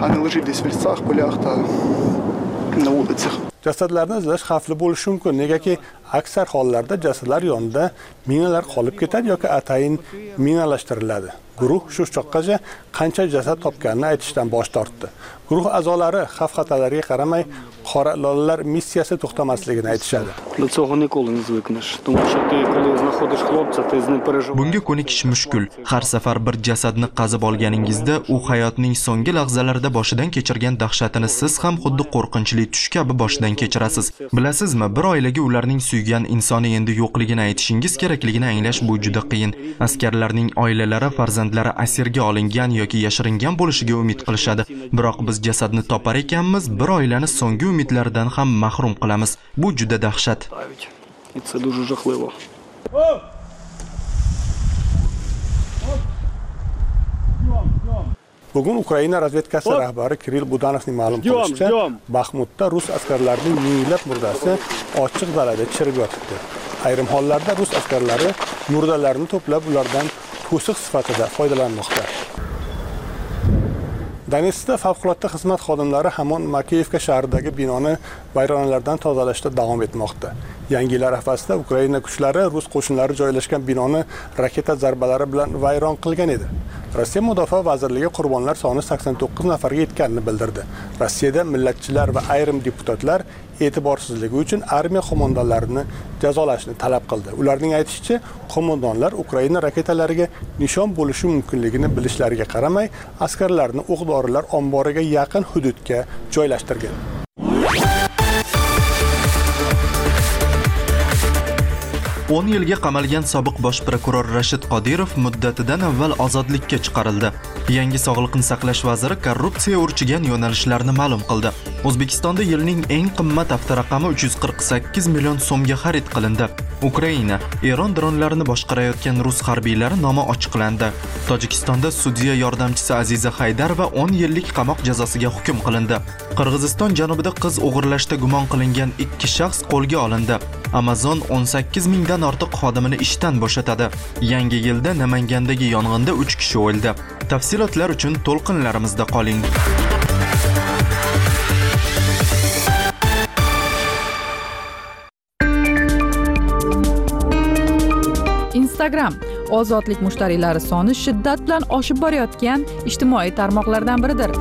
Jasadlarni izlash xavfli bo'lishi mumkin, negaki aksar hollarda jasadlar yonida minalar qolib ketadi yoki atayin minalashtiriladi. Guruh shu choqqacha qancha jasad topganini aytishdan bosh tortdi. Guruh a'zolari xavf-xatarlarga qaramay qora lolalar missiyasi to'xtamasligini aytishadi. До цього ніколи не звикнеш, тому що ти коли знаходиш хлопця, ти з ним переживаєш. Bunga ko'nikish mushkul. Har safar bir jasadni qazib olganingizda, u hayotning so'nggi lahzalarida boshidan kechirgan dahshatini siz ham xuddi qo'rqinchli tush kabi boshidan kechirasiz. Bilasizmi, bir oilaga ularning suygan insoni endi yo'qligini aytishingiz kerakligini anglash bu juda qiyin. Askarlarning oilalari farzandlari asirga olingan yoki yashiringan bo'lishiga umid qilishadi. Biroq biz jasadni topar ekanmiz, bir oilani so'nggi umidlaridan ham mahrum qilamiz. Bu juda dahshat. І це дуже жахливо. Bugun Ukraina razvedkasi rahbari Kirill Budanovning ma'lum qilishicha, Baxmutda rus askarlarining minglab murdasi ochiq dalada chirib yotibdi. Ayrim hollarda rus askarlari murdalarni to'plab ulardan to'siq sifatida foydalanmoqda. Donetskda favqulodda xizmat xodimlari hamon Makeyevka shahridagi binoni vayronalardan tozalashda davom etmoqda. Yangi yil arafasida Ukraina kuchlari rus qo'shinlari joylashgan binoni raketa zarbalari bilan vayron qilgan edi. Rossiya Mudofaa vazirligi qurbonlar soni sakson to'qqiz nafarga yetganini bildirdi. Rossiyada millatchilar va ayrim deputatlar e'tiborsizligi uchun armiya qo'mondonlarini jazolashni talab qildi. Ularning aytishicha, qo'mondonlar Ukraina raketalariga nishon bo'lishi mumkinligini bilishlariga qaramay, askarlarni o'q-dorilar omboriga yaqin hududga joylashtirgan. o'n yilga qamalgan sobiq bosh prokuror Rashid Qodirov muddatidan avval ozodlikka chiqarildi. Yangi sog'liqni saqlash vaziri korrupsiya urchigan yo'nalishlarni ma'lum qildi. O'zbekistonda yilning eng qimmat avtoraqami uch yuz qirq sakkiz million so'mga xarid qilindi. Ukraina, Eron dronlarini boshqarayotgan rus harbiylari nomi ochiqlandi. Tojikistonda sudya yordamchisi Aziza Haydarova o'n yillik qamoq jazosiga hukm qilindi. Qirg'iziston janubida qiz o'g'irlashda gumon qilingan ikki shaxs qo'lga olindi. Amazon o'n sakkiz mingdan ortiq xodimini ishdan bo'shatadi. Yangi yilda Namangandagi yong'inda uch kishi o'ldi. Tafsilotlar uchun to'lqinlarimizda qoling. Instagram ozodlik mushtariylari soni shiddat bilan oshib borayotgan ijtimoiy tarmoqlardan biridir.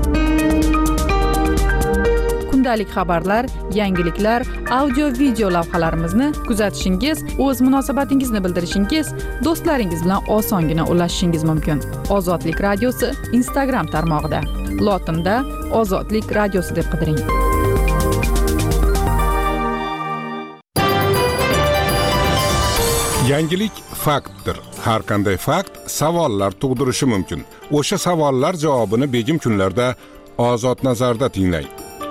Kundalik xabarlar, yangiliklar, audio-video lavhalarimizni kuzatishingiz, o'z munosabatingizni bildirishingiz, do'stlaringiz bilan osongina ulashishingiz mumkin. Ozodlik radiosi Instagram tarmog'ida. Lotinda Ozodlik radiosi deb qidiring. Yangilik faktdir. Har qanday fakt savollar tug'dirishi mumkin. O'sha savollar javobini begim kunlarda Ozod nazarda tinglang.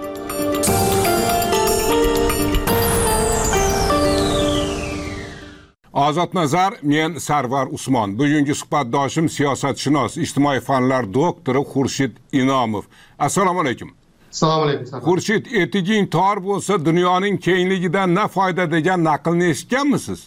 Ozod nazar, men Sarvar Usmon. Bugungi suhbatdoshim siyosatshunos, ijtimoiy fanlar doktori Xurshid Inomov. Assalomu alaykum. Assalomu alaykum. Xurshid, etiging tor bo'lsa dunyoning kengligidan na foyda degan naqlni eshitganmisiz?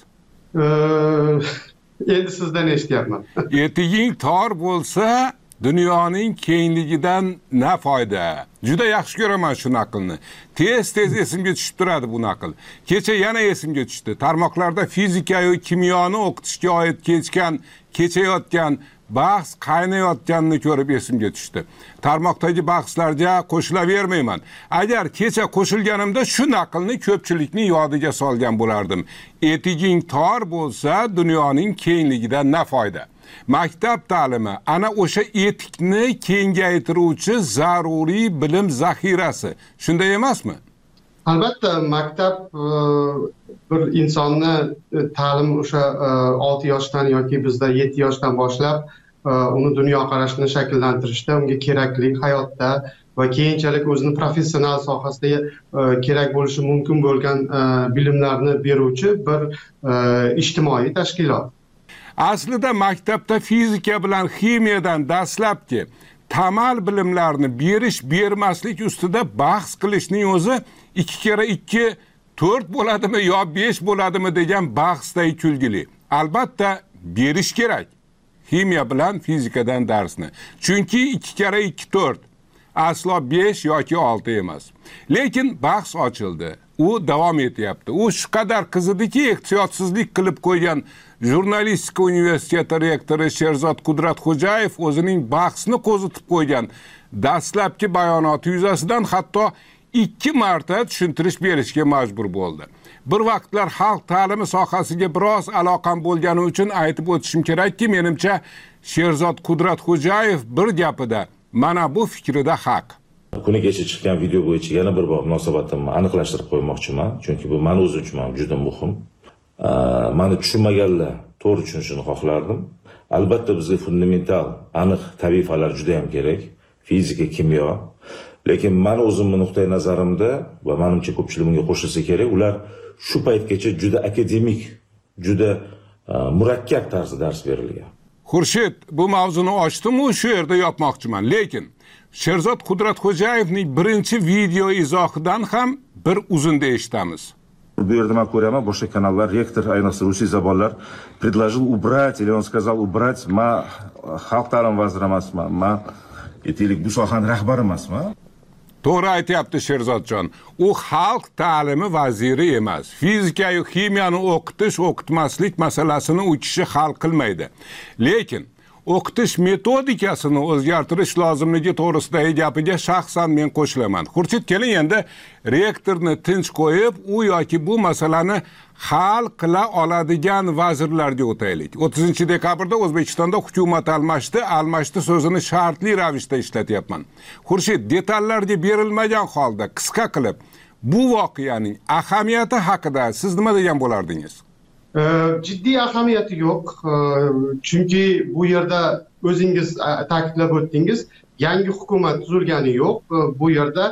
Endi sizdan eshityapman. Etiging tor bo'lsa dunyoning kengligidan na foyda. Juda yaxshi ko'raman shu naqlni. Tez-tez esimga tushib turadi bu naql. Kecha yana esimga tushdi. Tarmoqlarda fizika va kimyoni o'qitishga oid kechgan, kechayotgan bahs qaynayotganini ko'rib esimga tushdi. Tarmoqdagi bahslarga qo'shilavermayman. Agar kecha qo'shilganimda shu naqlni ko'pchilikning yodiga solgan bo'lardim. Etiging tor bo'lsa dunyoning kengligidan na foyda. Maktab ta'limi ana o'sha etikni kengaytiruvchi zaruriy bilim zaxirasi. Shunday emasmi? Albatta, maktab bir insonni ta'lim o'sha olti yoshdan yoki bizda yetti yoshdan boshlab uni dunyoqarashini shakllantirishda, unga keraklik hayotda va keyinchalik o'zini professional sohasida kerak bo'lishi mumkin bo'lgan bilimlarni beruvchi bir ijtimoiy tashkilot. Aslida maktabda fizika bilan ximiyadan dastlabki tamal bilimlarni berish bermaslik ustida bahs qilishning o'zi ikki kere ikki to'rt bo'ladimi yo besh bo'ladimi degan bahsday kulgili. Albatta berish kerak. Ximiya bilan fizikadan darsni. Chunki ikki kere ikki to'rt aslo besh yoki olti emas. Lekin bahs ochildi. U davom etyapti. U shu qadar qizidiki, ehtiyotsizlik qilib qo'ygan Jurnalistika universiteti rektori Sherzod Qudratxo'jayev o'zining bahsni qo'zitib qo'ygan dastlabki bayonoti yuzasidan hatto ikki marta tushuntirish berishga majbur bo'ldi. Bir vaqtlar xalq ta'limi sohasiga biroz aloqam bo'lgani uchun aytib o'tishim kerakki, menimcha Sherzod Qudratxo'jayev bir gapida mana bu fikrida haq. Kuni kecha chiqqan video bo'yicha yana bir bor munosabatimni aniqlashtirib qo'ymoqchiman, chunki bu men o'zim uchun juda muhim. Mani tushunmaganlar to'g'ri tushunishini xohlardim. Albatta bizga fundamental, aniq tabifalar juda ham kerak, fizika, kimyo. Lekin men o'zimning nuqtai nazarimda va menimcha ko'pchilik bunga qo'shilsa kerak, ular shu paytgacha juda akademik, juda murakkab tarzda dars berilgan. Xurshid, bu mavzuni ochdim-u shu yerda yopmoqchiman, lekin Sherzod Qudratxo'jayevning birinchi video izohidan ham bir uzunda eshitamiz. Bu yerda men ko'raman, boshqa kanallar, rektor, ayniqsa rusiy zabonlar предложил убрать, или он сказал убрать, ma xalq ta'lim vaziri emasman, ma aytaylik bu sohaning rahbari emasman. To'g'ri aytyapti Sherzodjon. U xalq ta'limi vaziri emas. Fizika va kimiyani o'qitish, o'qitmaslik masalasini u kishi hal qilmaydi. Lekin o'qitish metodikasini o'zgartirish lozimligi to'g'risidagi gapiga shaxsan men qo'shilaman. Xurshid, keling endi rektorni tinch qo'yib, u yoki bu masalani hal qila oladigan vazirlarga o'taylik. o'ttizinchi dekabrda O'zbekistonda hukumat almashdi, almashdi so'zini shartli ravishda ishlatyapman. Xurshid, detallarga berilmagan holda qisqa qilib bu voqeaning ahamiyati haqida siz nima degan bo'lardingiz? Jiddiy ahamiyati yo'q, chunki bu yerda o'zingiz ta'kidlab o'tdingiz, yangi hukumat tuzilgani yo'q. Bu yerda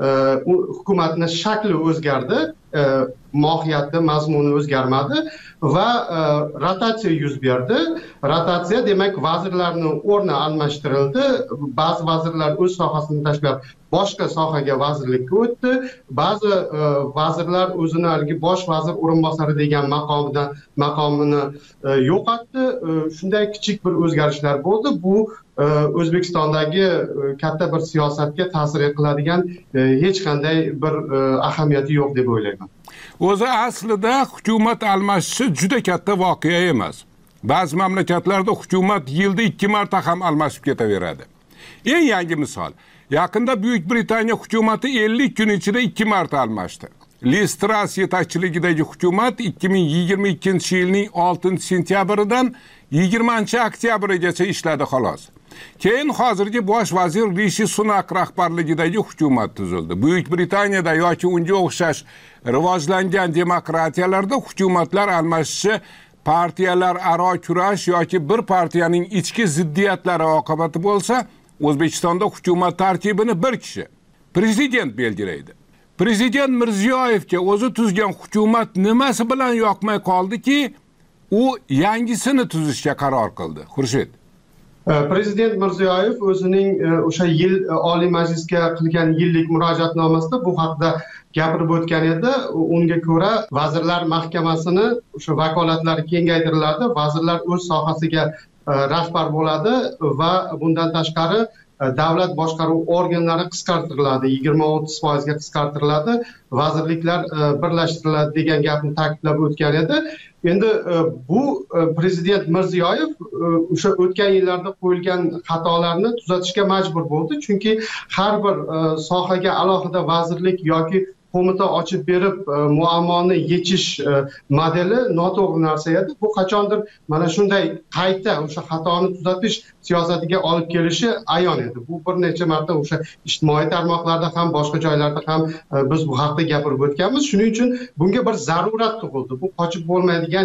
hukumatning shakli o'zgardi, mohiyati, mazmuni o'zgarmadi va rotatsiya yuz berdi. Rotatsiya demak vazirlarning o'rni almashtirildi. Ba'zi vazirlar o'z sohasini tashlab boshqa sohaga vazirlikka o'tdi. Ba'zi vazirlar o'zini haligi bosh vazir o'rinbosari degan maqomidan maqomini yo'qotdi. Shunday kichik bir o'zgarishlar bo'ldi. Bu O'zbekistondagi katta bir siyosatga ta'sir qiladigan hech qanday bir ahamiyati yo'q deb o'ylayman. O'zi aslida hukumat almashishi juda katta voqea emas. Ba'zi mamlakatlarda hukumat yilda ikki marta ham almashib ketaveradi. Eng yangi misol, yaqinda Buyuk Britaniya hukumati ellik kun ichida ikki marta almashdi. Liz Truss yetakchiligidagi hukumat ikki ming yigirma ikkinchi yilning oltinchi sentyabridan yigirmanchi oktyabrigacha ishladi xolos. Keyin hozirgi bosh vazir Rishi Sunak rahbarligidagi hukumat tuzildi. Buyuk Britaniyada yoki unga o'xshash rivojlangan demokratiyalarda hukumatlar almashishi partiyalar aro kurash yoki bir partiyaning ichki ziddiyatlari oqibati bo'lsa, O'zbekistonda hukumat tarkibini bir kishi prezident belgilaydi. Prezident Mirziyoyevga o'zi tuzgan hukumat nimasi bilan yoqmay qoldiki, u yangisini tuzishga qaror qildi. Xurshid. Prezident Mirziyoyev o'zining o'sha yil Oliy Majlisga qilgan yillik murojaatnomasida bu haqida gapirib o'tgan edi. Unga ko'ra Vazirlar Mahkamasini o'sha vakolatlari kengaytiriladi, vazirlar o'z sohasiga rahbar bo'ladi va bundan tashqari davlat boshqaruv organlari qisqartiriladi, yigirma o'ttiz foizga qisqartiriladi, vazirliklar birlashtiriladi degan gapni ta'kidlab o'tgan edi. Endi bu prezident Mirziyoyev o'sha o'tgan yillarda qo'yilgan xatolarni tuzatishga majbur bo'ldi, chunki har bir sohaga alohida vazirlik yoki qo'mita ochib berib muammoni yechish modeli noto'g'ri narsa edi. Bu qachondir mana shunday qayta o'sha xatoni tuzatish siyosatiga olib kelishi ayon edi. Bu bir necha marta o'sha ijtimoiy tarmoqlarda ham boshqa joylarda ham biz bu haqda gapirib o'tganmiz. Shuning uchun bunga bir zarurat tug'ildi. Bu qochib bo'lmaydigan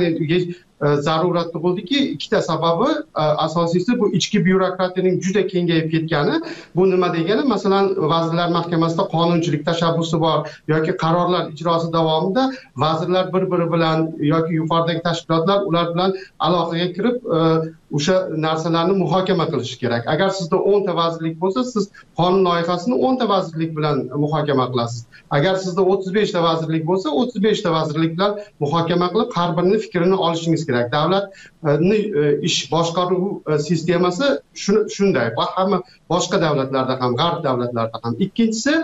zarurat tug'ildiki, ikkita sababi, asosiysi bu ichki byurokratiyaning juda kengayib ketgani. Bu nima degani? Masalan, Vazirlar Mahkamasida qonunchilik tashabbusi bor yoki qarorlar ijrosi davomida vazirlar bir-biri bilan yoki yuqoridagi tashkilotlar ular bilan aloqaga kirib o'sha narsalarni muhokama qilish kerak. Agar sizda o'nta vazirlik bo'lsa, siz qonun loyihasini o'nta vazirlik bilan muhokama qilasiz. Agar sizda o'ttiz beshta vazirlik bo'lsa, o'ttiz beshta vazirlik bilan muhokama qilib, har birining fikrini olishingiz kerak. Davlatning ish boshqaruv sistemasi shunday. Va hamma boshqa davlatlarda ham, g'arb davlatlarida ham. Ikkinchisi,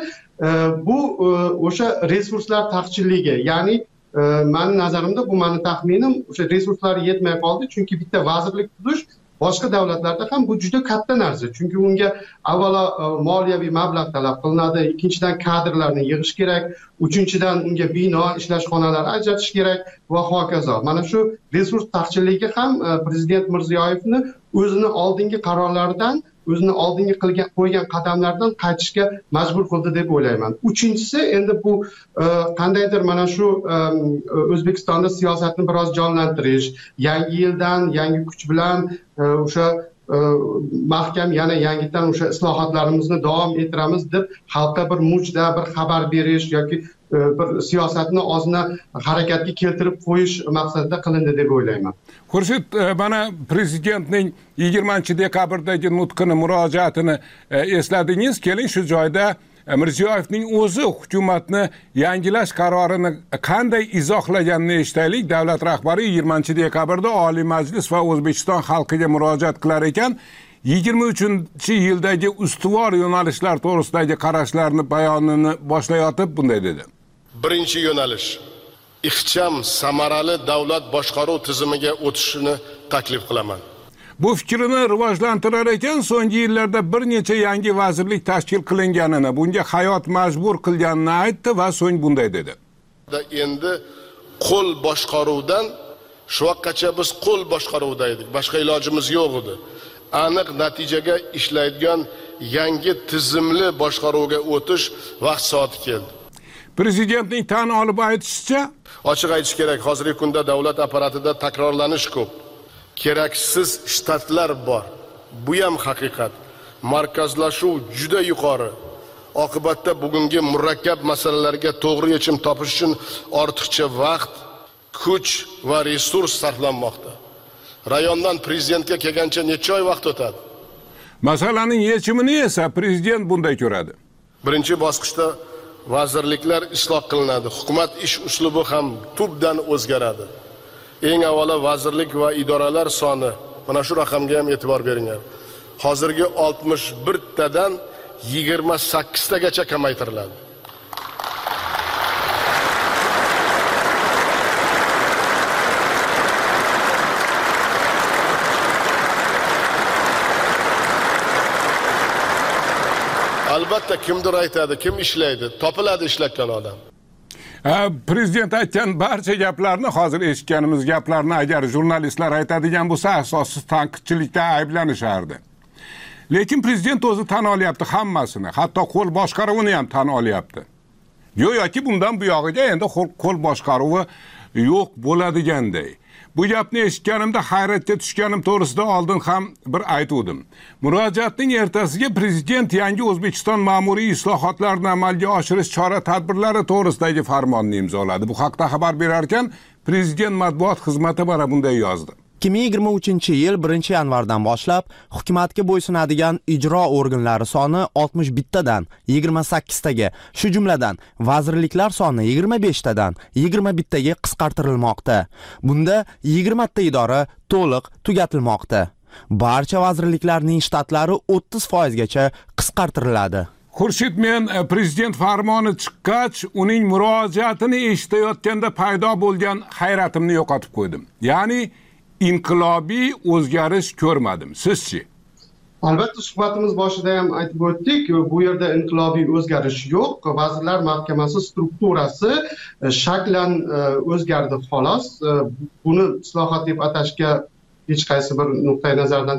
bu o'sha resurslar taqchilligi, ya'ni mening nazarimda, bu mening taxminim, o'sha resurslar yetmay qoldi, chunki bitta vazirlik tuzish boshqa davlatlarda ham bu juda katta narsa. Chunki unga avvalo moliyaviy mablag' talab qilinadi, ikkinchidan kadrlarni yig'ish kerak, uchinchidan unga bino, ishlash xonalari ajratish kerak va hokazo. Mana shu resurs taqchilligi ham prezident Mirziyoyevni o'zini oldingi qarorlaridan, o'zini oldingi qilgan qo'ygan qadamlardan qaytishga majbur qildi deb o'ylayman. Uchinchisi, endi bu qandaydir mana shu O'zbekistonda siyosatni biroz jonlantirish, yangi yildan yangi kuch bilan o'sha mahkam yana yangidan o'sha islohotlarimizni davom ettiramiz deb xalqqa bir mujda, bir xabar berish yoki bir siyosatni ozna harakatga keltirib qo'yish maqsadida qilindi deb o'ylayman. Xurshid, mana prezidentning yigirmanchi dekabrdagi nutqini, murojaatini esladingiz. Keling shu joyda Mirziyoyevning o'zi hukumatni yangilash qarorini qanday izohlaganini eshitaylik. Davlat rahbari yigirmanchi dekabrda Oliy Majlis va O'zbekiston xalqiga murojaat qilar ekan, yigirma uchinchi yildagi ustuvor yo'nalishlar to'g'risidagi qarashlarni bayonini boshlayotib bunday dedi. Birinchi yo'nalish ixcham samarali davlat boshqaruv tizimiga o'tishini taklif qilaman. Bu fikrini rivojlantirar ekan, so'nggi yillarda bir necha yangi vazirlik tashkil qilinganini, bunga hayot majbur qilganini aytdi va so'ng bunday dedi. Endi qo'l boshqaruvdan shu vaqtgacha biz qo'l boshqaruvda edik, boshqa ilojimiz yo'q edi. Aniq natijaga ishlaydigan yangi tizimli boshqaruvga o'tish vaqt soati keldi. Prezidentning tan olib aytishicha, ochiq aytish kerak, hozirgi kunda davlat apparatida takrorlanish ko'p. Keraksiz shtatlar bor. Bu ham haqiqat. Markazlashuv juda yuqori. Oqibatda bugungi murakkab masalalarga to'g'ri yechim topish uchun ortiqcha vaqt, kuch va resurs sarflanmoqda. Rayondan prezidentga kelgancha necha oy vaqt o'tadi? Masalaning yechimini esa prezident bunday ko'radi. Birinchi bosqichda vazirliklar isloh qilinadi. Hukumat ish uslubi ham tubdan o'zgaradi. Eng avvalo vazirlik va idoralar soni, mana shu raqamga ham e'tibor beringlar. Hozirgi oltmish bir tadan yigirma sakkiz tagacha kamaytiriladi. Albatta kimdir aytadi, kim ishlaydi, topiladi ishlatgan odam. Prezident aytgan barcha gaplarni, hozir eshitganimiz gaplarni agar jurnalistlar aytadigan bo'lsa, asossiz tanqidchilikda ayblanishardi. Lekin prezident o'zi tan olyapti hammasini, hatto qo'l boshqaruvini ham tan olyapti. Yo'yoki bundan bu yog'iga endi qo'l boshqaruvi yo'q bo'ladiganday. Bu gapni eshitganimda hayratga tushganim to'g'risida oldin ham bir aytuvdim. Murojaatning ertasiga prezident yangi O'zbekiston ma'muriy islohotlarini amalga oshirish chora-tadbirlari to'g'risidagi farmonni imzoladi. Bu haqda xabar berarkan, prezident matbuot xizmati mana bunday yozdi. ikki ming yigirma uchinchi yil birinchi yanvardan boshlab hukumatga bo'ysunadigan ijro organlari soni oltmish bittadan yigirma sakkiztaga, shu jumladan vazirliklar soni yigirma beshtadan yigirma bittaga qisqartirilmoqda. Bunda yigirma ta idora to'liq tugatilmoqda. Barcha vazirliklarning shtatlari o'ttiz foizgacha qisqartiriladi. Xurshid, men prezident farmoni chiqqach, uning murojaatini eshitayotganda paydo bo'lgan hayratimni yo'qotib qo'ydim. Ya'ni inqilobiy o'zgarish ko'rmadim. Sizchi? Albatta, suhbatimiz boshida ham aytib o'tdik, bu yerda inqilobiy o'zgarish yo'q. Vazirlar Mahkamasi strukturasi shaklan o'zgardi xolos. Buni islohot deb atashga hech qaysi bir nuqtai nazardan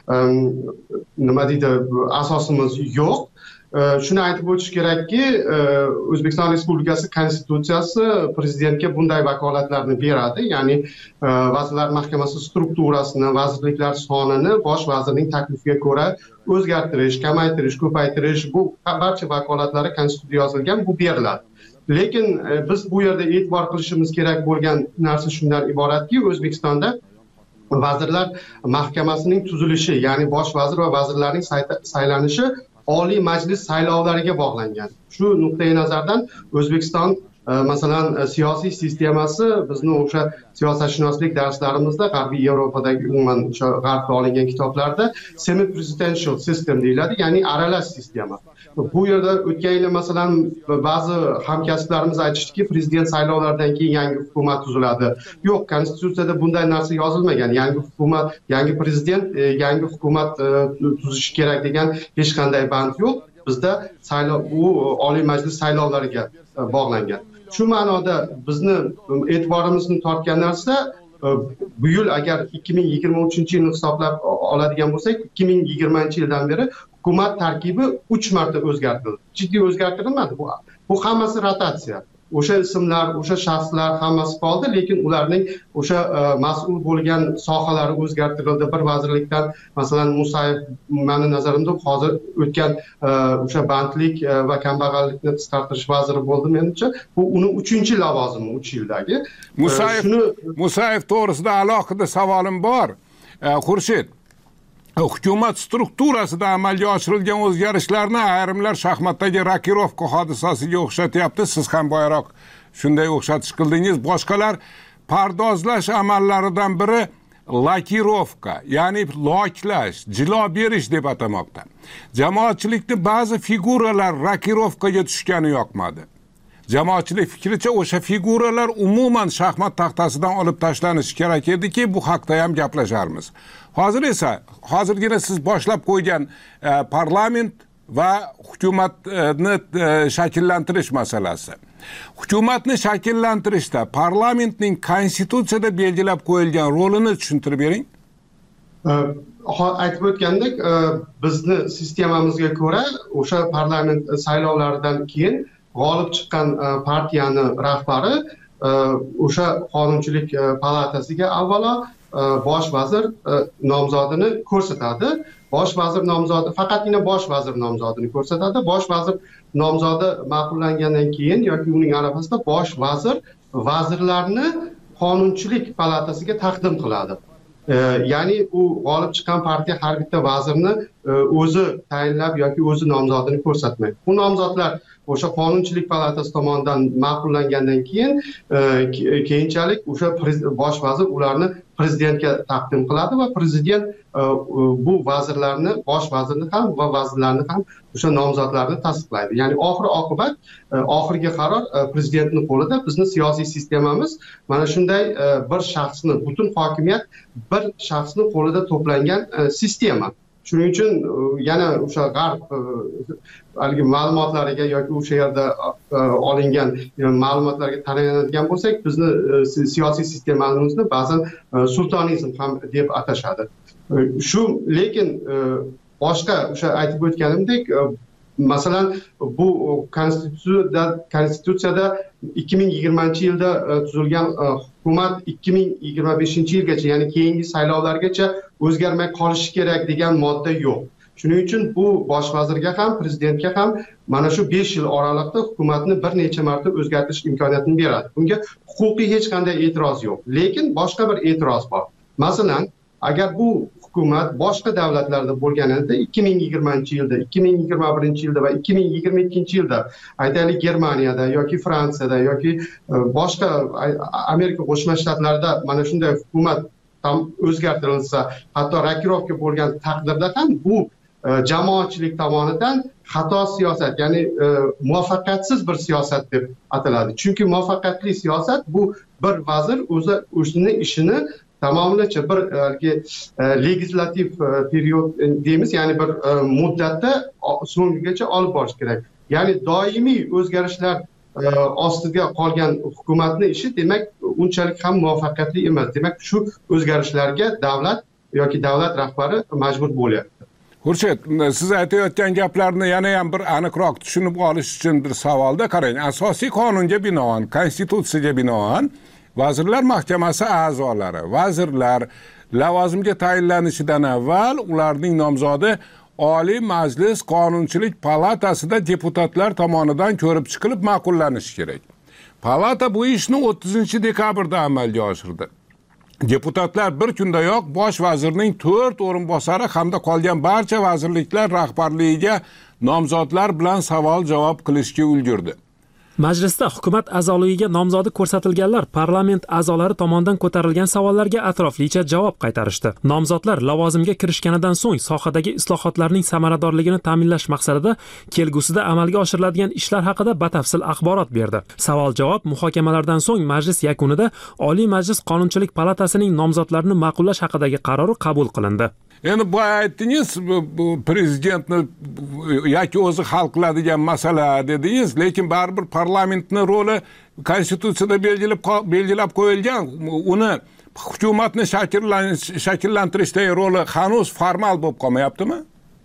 nima deydi, asosimiz yo'q. Shuni aytib o'tish kerakki, O'zbekiston Respublikasi Konstitutsiyasi prezidentga bunday vakolatlarni beradi, ya'ni Vazirlar Mahkamasi strukturasini, vazirliklar sonini bosh vazirning taklifiga ko'ra o'zgartirish, kamaytirish, ko'paytirish, bu barcha vakolatlari Konstitutsiyada yozilgan, bu beriladi. Lekin biz bu yerda e'tibor qilishimiz kerak bo'lgan narsa shundan iboratki, O'zbekistonda Vazirlar Mahkamasining tuzilishi, ya'ni bosh vazir va vazirlarning saylanishi Oliy Majlis saylovlariga bog'langan. Shu nuqtai nazardan O'zbekiston masalan siyosiy sistemasi bizni o'sha siyosatshunoslik darslarimizda G'arbiy Yevropadagi umuman o'sha g'arbda olingan kitoblarda semi presidential system deyiladi, ya'ni aralash sistema. Bu yerda o'tgan yil masalan ba'zi hamkasblarimiz aytishdiki, prezident saylovlaridan keyin yangi hukumat tuziladi. Yo'q, konstitutsiyada bunday narsa yozilmagan. Yangi hukumat, yangi prezident yangi hukumat tuzishi kerak degan hech qanday band yo'q. Bizda saylov bu Oliy Majlis saylovlariga bog'langan. Shu ma'noda bizni e'tiborimizni tortgan narsa, bu yil agar ikki ming yigirma uchinchi yilni hisoblab oladigan bo'lsak, ikki ming yigirmanchi yildan beri hukumat tarkibi uch marta o'zgartirildi. Jiddiy o'zgartirilmadi bu. Bu hammasi rotatsiya. O'sha ismlar, o'sha shaxslar hammasi qoldi, lekin ularning o'sha mas'ul bo'lgan sohalari o'zgartirildi. Bir vazirlikdan masalan Musayev, meni nazarimda hozir o'tgan o'sha bandlik va kambag'allikni qisqartirish vaziri bo'ldi menimcha. Bu uni uchinchi lavozimi uch yildagi. Musayev Musayev to'g'risida alohida savolim bor. Xurshid, hukumat strukturasida amalga oshirilgan o'zgarishlarni ayrimlar shaxmatdagi rokirovka hodisasiga o'xshatyapti. Siz ham boyaroq shunday o'xshatish qildingiz. Boshqalar pardozlash amallaridan biri lakirovka, ya'ni loklash, jilo berish deb atamoqda. Jamoatchilikning ba'zi figuralar rokirovkaga tushgani yoqmadi. Jamoatchilik fikricha o'sha figuralar umuman shaxmat taxtasidan olib tashlanishi kerak ediki, bu haqda ham gaplasharmiz. Hozir esa hozirgina siz boshlab qo'ygan e, parlament va hukumatni e, shakllantirish masalasi. Hukumatni shakllantirishda parlamentning konstitutsiyada belgilab qo'yilgan rolini tushuntirib bering. Aytib o'tgandek, bizni sistemamizga ko'ra o'sha parlament saylovlaridan keyin g'olib chiqqan partiyani rahbari o'sha qonunchilik palatasiga avvalo bosh vazir nomzodini ko'rsatadi. Bosh vazir nomzodi faqatgina bosh vazir nomzodini ko'rsatadi. Bosh vazir nomzodi ma'qullangandan keyin yoki uning arafasida bosh vazir vazirlarni qonunchilik palatasiga taqdim qiladi. E, ya'ni u g'olib chiqqan partiya har bitta vazirni e, o'zi tayinlab yoki o'zi nomzodini ko'rsatmaydi. Bu nomzodlar o'sha qonunchilik palatasi tomonidan ma'qullangandan keyin e, keyinchalik o'sha bosh vazir ularni prezidentga taqdim qiladi va prezident e, bu vazirlarni, bosh vazirni ham va vazirlarni ham o'sha nomzodlarni tasdiqlaydi. Ya'ni oxir oqibat e, oxirgi qaror e, prezidentning qo'lida. Bizni siyosiy sistemamiz mana shunday e, bir shaxsni, butun hokimiyat bir shaxsning qo'lida to'plangan e, sistema. Shuning uchun yana o'sha g'arb haligi ma'lumotlariga yoki o'sha yerda olingan ma'lumotlarga tayanadigan bo'lsak, bizni siyosiy sistemamizni ba'zan sultonizm ham deb atashadi. Shu lekin boshqa o'sha aytib o'tganimdek, masalan, bu konstitutsiyada konstitutsiyada ikki ming yigirmanchi yilda tuzilgan hukumat ikki ming yigirma beshinchi yilgacha, ya'ni keyingi saylovlargacha o'zgarmay qolishi kerak degan modda yo'q. Shuning uchun bu bosh vazirga ham, prezidentga ham mana shu besh yil oralig'ida hukumatni bir necha marta o'zgartirish imkoniyatini beradi. Bunga huquqiy hech qanday e'tiroz yo'q. Lekin boshqa bir e'tiroz bor. Masalan, agar bu hukumat boshqa davlatlarda bo'lganida ikki ming yigirmanchi yilda, ikki ming yigirma birinchi yilda va ikki ming yigirma ikkinchi yilda, aytaylik Germaniyada yoki Fransiyada yoki boshqa Amerika Qo'shma Shtatlarida mana shunday hukumat ham o'zgartirilsa, hatto rokirovka bo'lgan taqdirda ham bu jamoatchilik tomonidan xato siyosat, ya'ni muvaffaqiyatsiz bir siyosat deb ataladi. Chunki muvaffaqiyatli siyosat bu bir vazir o'zi o'zining ishini tamomlacha bir legislativ period deymiz, ya'ni bir muddatda so'ngigacha olib borish kerak. Ya'ni doimiy o'zgarishlar ostiga qolgan hukumatning ishi demak unchalik ham muvaffaqiyatli emas. Demak, shu o'zgarishlarga davlat yoki davlat rahbari majbur bo'lyapti. Xurshid, siz aytayotgan gaplarni yana ham bir aniqroq tushunib olish uchun bir savolda qarang. Asosiy qonunga binoan, konstitutsiyaga binoan Vazirlar Mahkamasi a'zolari, vazirlar lavozimga tayinlanishidan avval ularning nomzodi Oliy Majlis Qonunchilik palatasida deputatlar tomonidan ko'rib chiqilib ma'qullanishi kerak. Palata bu ishni o'ttizinchi dekabrda amalga oshirdi. Deputatlar bir kundayoq bosh vazirning to'rt o'rinbosari hamda qolgan barcha vazirliklar rahbarligiga nomzodlar bilan savol-javob qilishga ulgurdi. Majlisda hukumat a'zoligiga nomzodi ko'rsatilganlar parlament a'zolari tomonidan ko'tarilgan savollarga atroflicha javob qaytarishdi. Nomzodlar lavozimga kirishganidan so'ng sohadagi islohotlarning samaradorligini ta'minlash maqsadida kelgusida amalga oshiriladigan ishlar haqida batafsil axborot berdi. Savol-javob muhokamalardan so'ng majlis yakunida Oliy Majlis Qonunchilik palatasining nomzodlarini ma'qullash haqidagi qarori qabul qilindi. Endi bu aytdingiz, bu prezidentni yoki o'zi hal qiladigan masala dedingiz, lekin baribir parlamentning roli konstitutsiyada belgilab belgilab qo'yilgan. Uni hukumatni shakllantirishdagi roli hanuz formal bo'lib qolmayaptimi?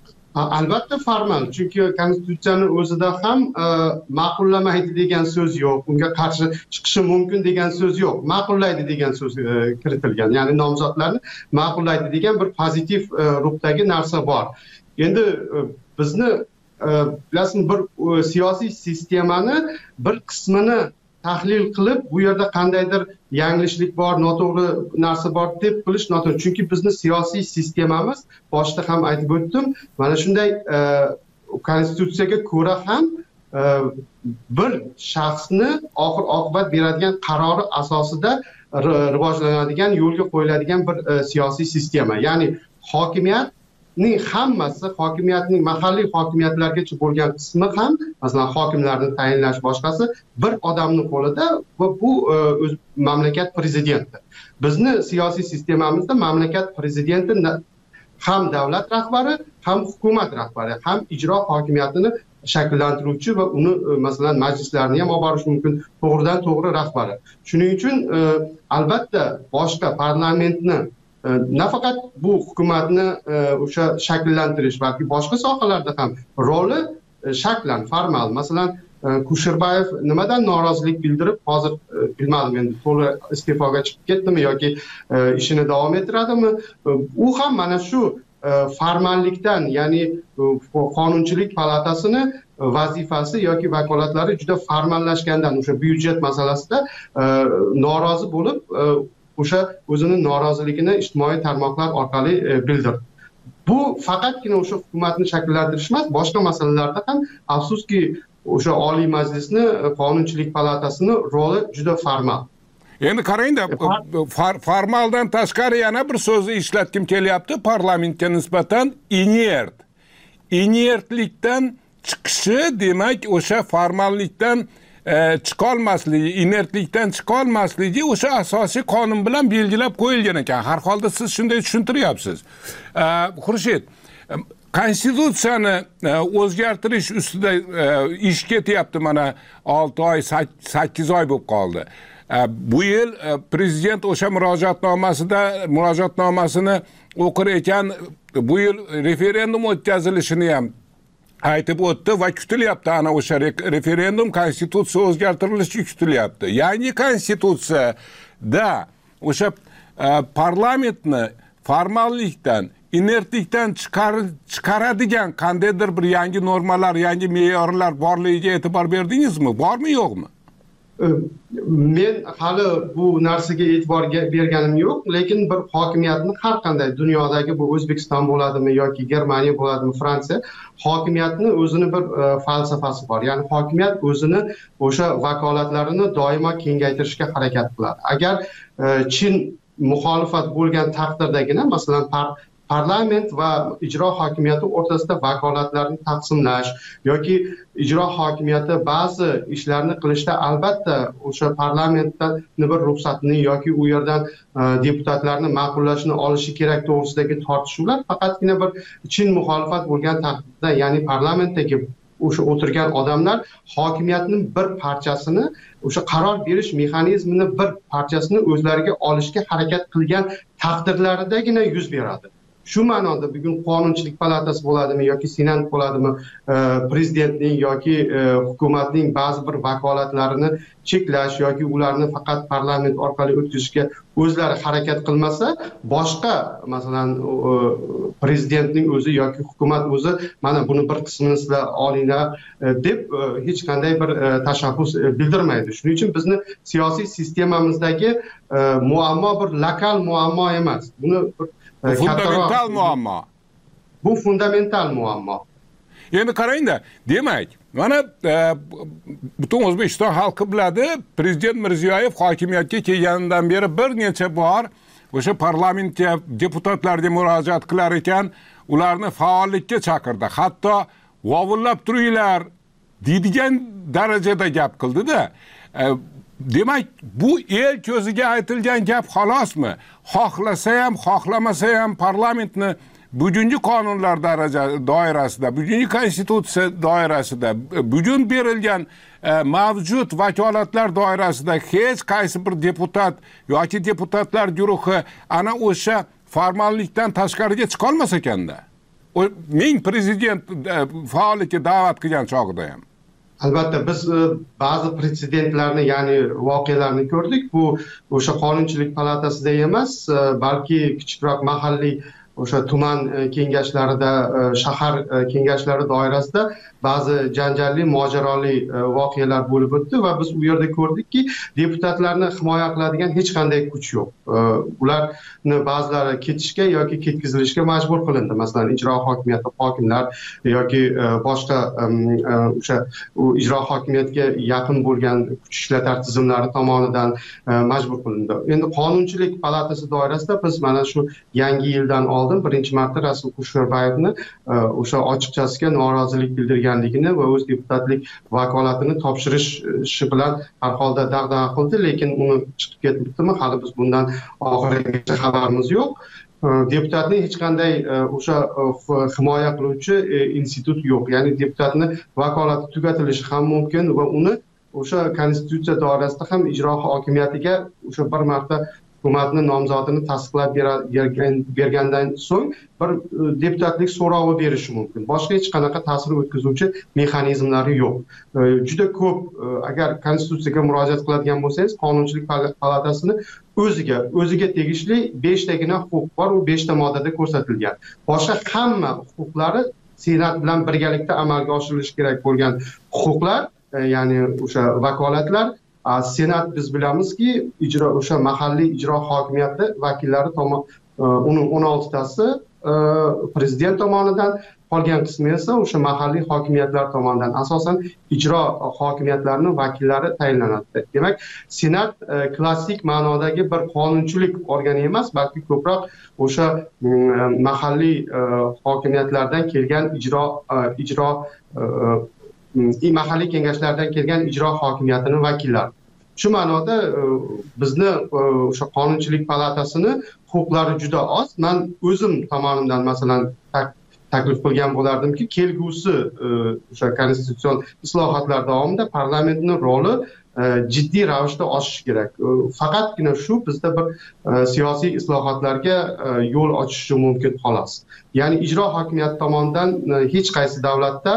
Albatta formal, chunki konstitutsiyani o'zida ham ma'qullamaydi degan so'z yo'q, unga qarshi chiqishi mumkin degan so'z yo'q, ma'qullaydi degan so'z kiritilgan. Ya'ni nomzodlarni ma'qullaydi degan bir pozitiv ruhdagi narsa bor. Endi bizni bilasizmi, bir siyosiy sistemani bir qismini tahlil qilib, bu yerda qandaydir yanglishlik bor, noto'g'ri narsa bor deb bilish noto'g'ri. Chunki bizni siyosiy sistemamiz, boshida ham aytib o'tdim, mana shunday konstitutsiyaga ko'ra ham bir shaxsni oxir oqibat beradigan qarori asosida rivojlanadigan, yo'lga qo'yiladigan bir siyosiy sistema. Ya'ni hokimiyatning hammasi, hokimiyatning mahalliy hokimiyatlargacha bo'lgan qismi ham, masalan, hokimlarni tayinlash boshqasi bir odamning qo'lida va bu o'z mamlakat prezidenti. Bizni siyosiy sistemamizda mamlakat prezidenti ham davlat rahbari, ham hukumat rahbari, ham ijro hokimiyatini shakllantiruvchi va uni masalan majlislarni ham olib borish mumkin, to'g'ridan to'g'ri rahbari. Shuning uchun albatta boshqa parlamentni nafaqat bu hukumatni o'sha shakllantirish, balki boshqa sohalarda ham roli shaklan, formal. Masalan, Kusherbayev nimadan norozilik bildirib, hozir bilmadim endi to'g'ri iste'foga chiqib ketdimi yoki ishini davom ettiradimi? U ham mana shu formallikdan, ya'ni qonunchilik palatasini vazifasi yoki vakolatlari juda formallashgandan, o'sha byudjet masalasida norozi bo'lib, o'sha o'zini noroziligini ijtimoiy tarmoqlar orqali bildirdi. Bu faqatgina o'sha hukumatni shakllantirish emas, boshqa masalalarda ham afsuski o'sha Oliy Majlisni, Qonunchilik palatasini roli juda formal. Endi qarangda, formaldan tashqari yana bir so'zni ishlatkim kelyapti parlamentga nisbatan inert. Inertlikdan chiqishi demak o'sha formallikdan chiqolmasligi, inertlikdan chiqolmasligi o'sha asosiy qonun bilan belgilab qo'yilgan ekan. Har holda siz shunday tushuntiryapsiz. Xurshid, konstitutsiyani o'zgartirish ustida ish ketyapti, mana olti oy, sakkiz oy bo'lib qoldi. Bu yil prezident o'sha murojaatnomasida murojaatnomasini o'qir ekan, bu yil referendum o'tkazilishini ham aytib o'tdi va kutilyapti, ana o'sha referendum konstitutsiya o'zgartirilishi kutilyapti. Yangi konstitutsiyada o'sha parlamentni formallikdan, inertlikdan chiqaradigan qandaydir bir yangi normalar, yangi me'yorlar borligiga e'tibor berdingizmi? Bormi, yo'qmi? Men hali bu narsaga e'tibor berganim yo'q, lekin bir hokimiyatni har qanday dunyodagi, bu O'zbekiston bo'ladimi yoki Germaniya bo'ladimi, Fransiya, hokimiyatni o'zini bir falsafasi bor. Ya'ni hokimiyat o'zini o'sha vakolatlarini doimo kengaytirishga harakat qiladi. Agar chin muxolifat bo'lgan taqdirdagina, masalan, parlament va ijro hokimiyati o'rtasida vakolatlarni taqsimlash yoki ijro hokimiyati ba'zi ishlarni qilishda albatta o'sha parlamentdan bir ruxsatni yoki u yerdan deputatlarni ma'qullashini olishi kerak to'g'risidagi tortishuvlar faqatgina bir chin muxolifat bo'lgan taqdirda, ya'ni parlamentdagi o'sha o'tirgan odamlar hokimiyatning bir parchasini, o'sha qaror berish mexanizmini bir parchasini o'zlariga olishga harakat qilgan taqdirlaridagina yuz beradi. Shu ma'noda bugun Qonunchilik palatasi bo'ladimi yoki Senat bo'ladimi, prezidentning yoki hukumatning ba'zi bir vakolatlarini cheklash yoki ularni faqat parlament orqali o'tkazishga o'zlari harakat qilmasa, boshqa masalan prezidentning o'zi yoki hukumat o'zi mana buni bir qismini sizlar olinglar deb hech qanday bir tashabbus bildirmaydi. Shuning uchun bizni siyosiy sistemamizdagi muammo bir lokal muammo emas. Buni fundamental muammo. Bu fundamental muammo. Endi qarangda, demak, mana butun O'zbekiston xalqi biladi, prezident Mirziyoyev hokimiyatga kelganidan beri bir necha bor o'sha parlamentga deputatlarga murojaat qilar ekan, ularni faollikka chaqirdi. Hatto vovullab turinglar deydigan darajada gap qildi-da. Demak, bu el ko'ziga aytilgan gap xolosmi? Xohlasa ham, xohlamasa ham parlamentni bugungi qonunlar daraja doirasida, bugungi konstitutsiya doirasida, bugun berilgan mavjud vakolatlar doirasida hech qaysi bir deputat yoki deputatlar guruhi ana o'sha formallikdan tashqariga chiqa olmas ekanda. Ming prezident faollikka da'vat qilgan chog'ida ham. Albatta biz ba'zi pretsedentlarni, ya'ni voqealarni ko'rdik. Bu o'sha Qonunchilik palatasida emas, balki kichikroq mahalliy o'sha tuman kengashlarida, shahar kengashlari doirasida ba'zi janjalli, mojaroli voqealar bo'lib o'tdi va biz u yerda ko'rdikki, deputatlarni himoya qiladigan hech qanday kuch yo'q. Ularni ba'zilari ketishga yoki ketkazilishga majbur qilindi. Masalan, ijro hokimiyati hokimlar yoki boshqa o'sha ijro hokimiyatga yaqin bo'lgan kuch ishlatar tizimlari tomonidan majbur qilindi. Endi Qonunchilik palatasi doirasida biz mana shu yangi yildan oldin birinchi marta Rasul Kusherbayevni o'sha ochiqchasiga norozilik bildirganligini va o'z deputatlik vakolatini topshirishi bilan har holda dag'dag'a qildi, lekin uni chiqib ketibdimi, hali biz bundan oxirigacha xabarimiz yo'q. Deputatni hech qanday o'sha himoya qiluvchi institut yo'q. Ya'ni deputatni vakolati tugatilishi ham mumkin va uni o'sha konstitutsiya doirasida ham ijro hokimiyatiga o'sha bir marta hukumatni nomzodini tasdiqlab bergandan so'ng bir deputatlik so'rovi berishi mumkin. Boshqa hech qanaqa ta'sir o'tkazuvchi mexanizmlari yo'q. Juda ko'p, agar konstitutsiyaga murojaat qiladigan bo'lsangiz, Qonunchilik palatasini o'ziga, o'ziga tegishli beshtagina huquq bor, u beshta moddada ko'rsatilgan. Boshqa hamma huquqlari Senat bilan birgalikda amalga oshirilishi kerak bo'lgan huquqlar, ya'ni o'sha vakolatlar Senat biz bilamizki, ijro o'sha mahalliy ijro hokimiyati vakillari tomon uni o'n oltitasi prezident tomonidan, qolgan qismi esa o'sha mahalliy hokimiyatlar tomonidan, asosan ijro hokimiyatlarining vakillari tayinlanadi. Demak, Senat klassik ma'nodagi bir qonunchilik organi emas, balki ko'proq o'sha mahalliy hokimiyatlardan kelgan ijro ijro mahalliy kengashlardan kelgan ijro hokimiyatining vakillari. Shu ma'noda bizni o'sha Qonunchilik palatasini huquqlari juda oz. Men o'zim tomonidan masalan taklif qilgan bo'lardimki, kelgusi o'sha konstitutsion islohotlar davomida parlamentning roli jiddiy ravishda oshishi kerak. Faqatgina shu bizda bir siyosiy islohotlarga yo'l ochishi mumkin xolos. Ya'ni ijro hokimiyati tomonidan hech qaysi davlatda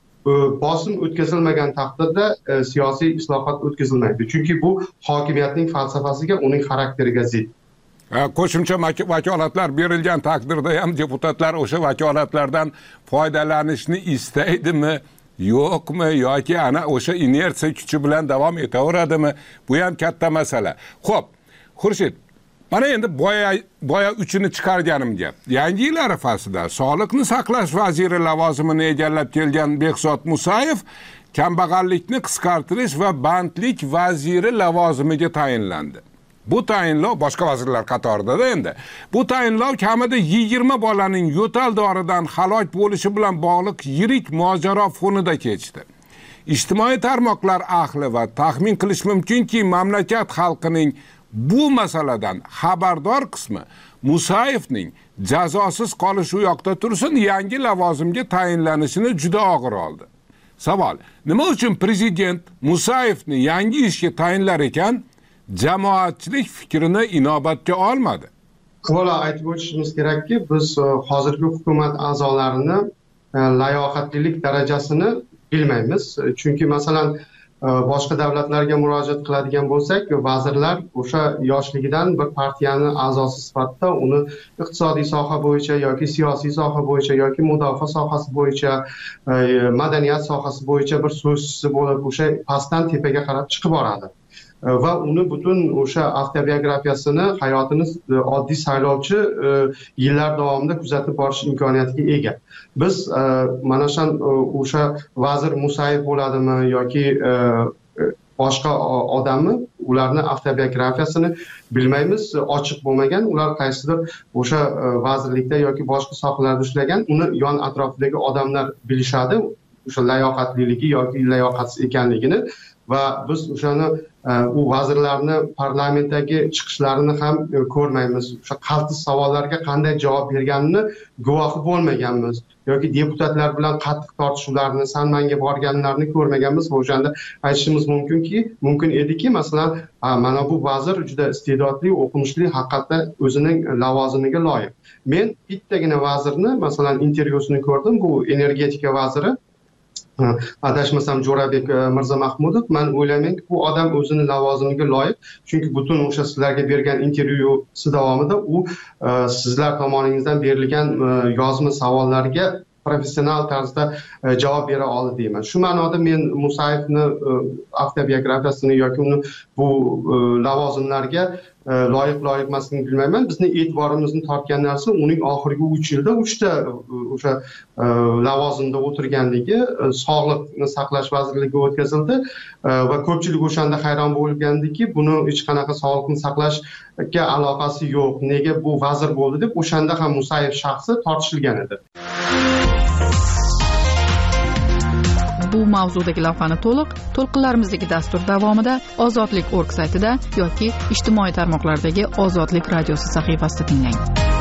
bosim o'tkazilmagan taqdirda siyosiy islohot o'tkazilmaydi. Chunki bu hokimiyatning falsafasiga, uning xarakteriga zid. Qo'shimcha vakolatlar berilgan taqdirda ham deputatlar o'sha vakolatlardan foydalanishni istaydimi, yo'qmi, yoki ana o'sha inersiya kuchi bilan davom etaveradimi? Bu ham katta masala. Xo'p, Xurshid, mana endi boya boya uchini chiqarganimga, yangi yil arafasida Sog'liqni saqlash vaziri lavozimini egallab kelgan Behzod Musayev kambag'allikni qisqartirish va bandlik vaziri lavozimiga tayinlandi. Bu tayinlov boshqa vazirlar qatorida endi. Bu tayinlov kamida yigirma bolaning yo'tal doridan halok bo'lishi bilan bog'liq yirik mojaro fonida kechdi. Ijtimoiy tarmoqlar ahli va taxmin qilish mumkinki, mamlakat xalqining bu masaladan xabardor qismi Musayevning jazosiz qolishi u yoqda tursin, yangi lavozimga tayinlanishini juda og'ir oldi. Savol: nima uchun prezident Musayevni yangi ishga tayinlar ekan, jamoatchilik fikrini inobatga olmadi? Avvalo aytib o'tishimiz kerakki, biz hozirgi hukumat a'zolarini layoqatlilik darajasini bilmaymiz. Chunki masalan boshqa davlatlarga murojaat qiladigan bo'lsak, vazirlar o'sha yoshligidan bir partiyani a'zosi sifatida uni iqtisodiy soha bo'yicha yoki siyosiy soha bo'yicha yoki mudofaa sohasi bo'yicha, madaniyat sohasi bo'yicha bir so'zchisi bo'lib, o'sha pastdan tepaga qarab chiqib boradi. Va uni butun o'sha avtobiografiyasini, hayotini oddiy saylovchi yillar davomida kuzatib borish imkoniyatiga ega. Biz mana shu o'sha vazir Musayev bo'ladimi yoki boshqa odammi, ularni avtobiografiyasini bilmaymiz, ochiq bo'lmagan. Ular qaysidir o'sha vazirlikda yoki boshqa sohalarda ishlagan, uni yon atrofidagi odamlar bilishadi, o'sha layoqatliligi yoki layoqatsiz ekanligini. Va biz o'shani u vazirlarni parlamentdagi chiqishlarini ham ko'rmaymiz. O'sha qaltis savollarga qanday javob berganini guvohi bo'lmaganmiz yoki deputatlar bilan qattiq tortishuvlarni, sanmanga borganlarni ko'rmaganmiz. O'shanda aytishimiz mumkinki, mumkin ediki, masalan, mana bu vazir juda iste'dodli, o'qimishli, haqiqatda o'zining lavozimiga loyiq. Men bittagina vazirni, masalan, intervyusini ko'rdim, bu energetika vaziri. adashmasam Jo'rabek Mirzamahmudov, men o'ylaymanki bu odam o'zini lavozimiga loyiq, chunki butun o'sha sizlarga bergan intervyusi davomida u sizlar tomoningizdan berilgan yozma savollarga professional tarzda javob bera oldi deyman. Shu ma'noda men Musayevni avtobiografiyasini yoki uni bu lavozimlarga loyiq loyiq emasligini bilmayman. Bizni e'tiborimizni tortgan narsa uning oxirgi uch yilda uchta o'sha lavozimda o'tirganligi, sog'liqni saqlash vazirligiga o'tkazildi va ko'pchilik o'shanda hayron bo'lgandiki, buni hech qanaqa sog'liqni saqlashga aloqasi yo'q, nega bu vazir bo'ldi deb o'shanda ham Musayev shaxsi tortishilgan edi. Bu mavzudagi lavhani to'liq to'lqinlarimizdagi dastur davomida ozodlik nokta org saytida yoki ijtimoiy tarmoqlardagi Ozodlik radiosi sahifasida tinglang.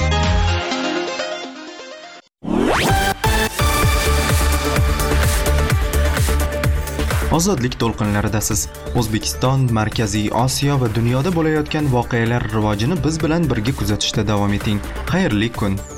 Ozodlik to'lqinlaridasiz. O'zbekiston, Markaziy Osiyo va dunyoda bo'layotgan voqealar rivojini biz bilan birga kuzatishda davom eting. Xayrli kun.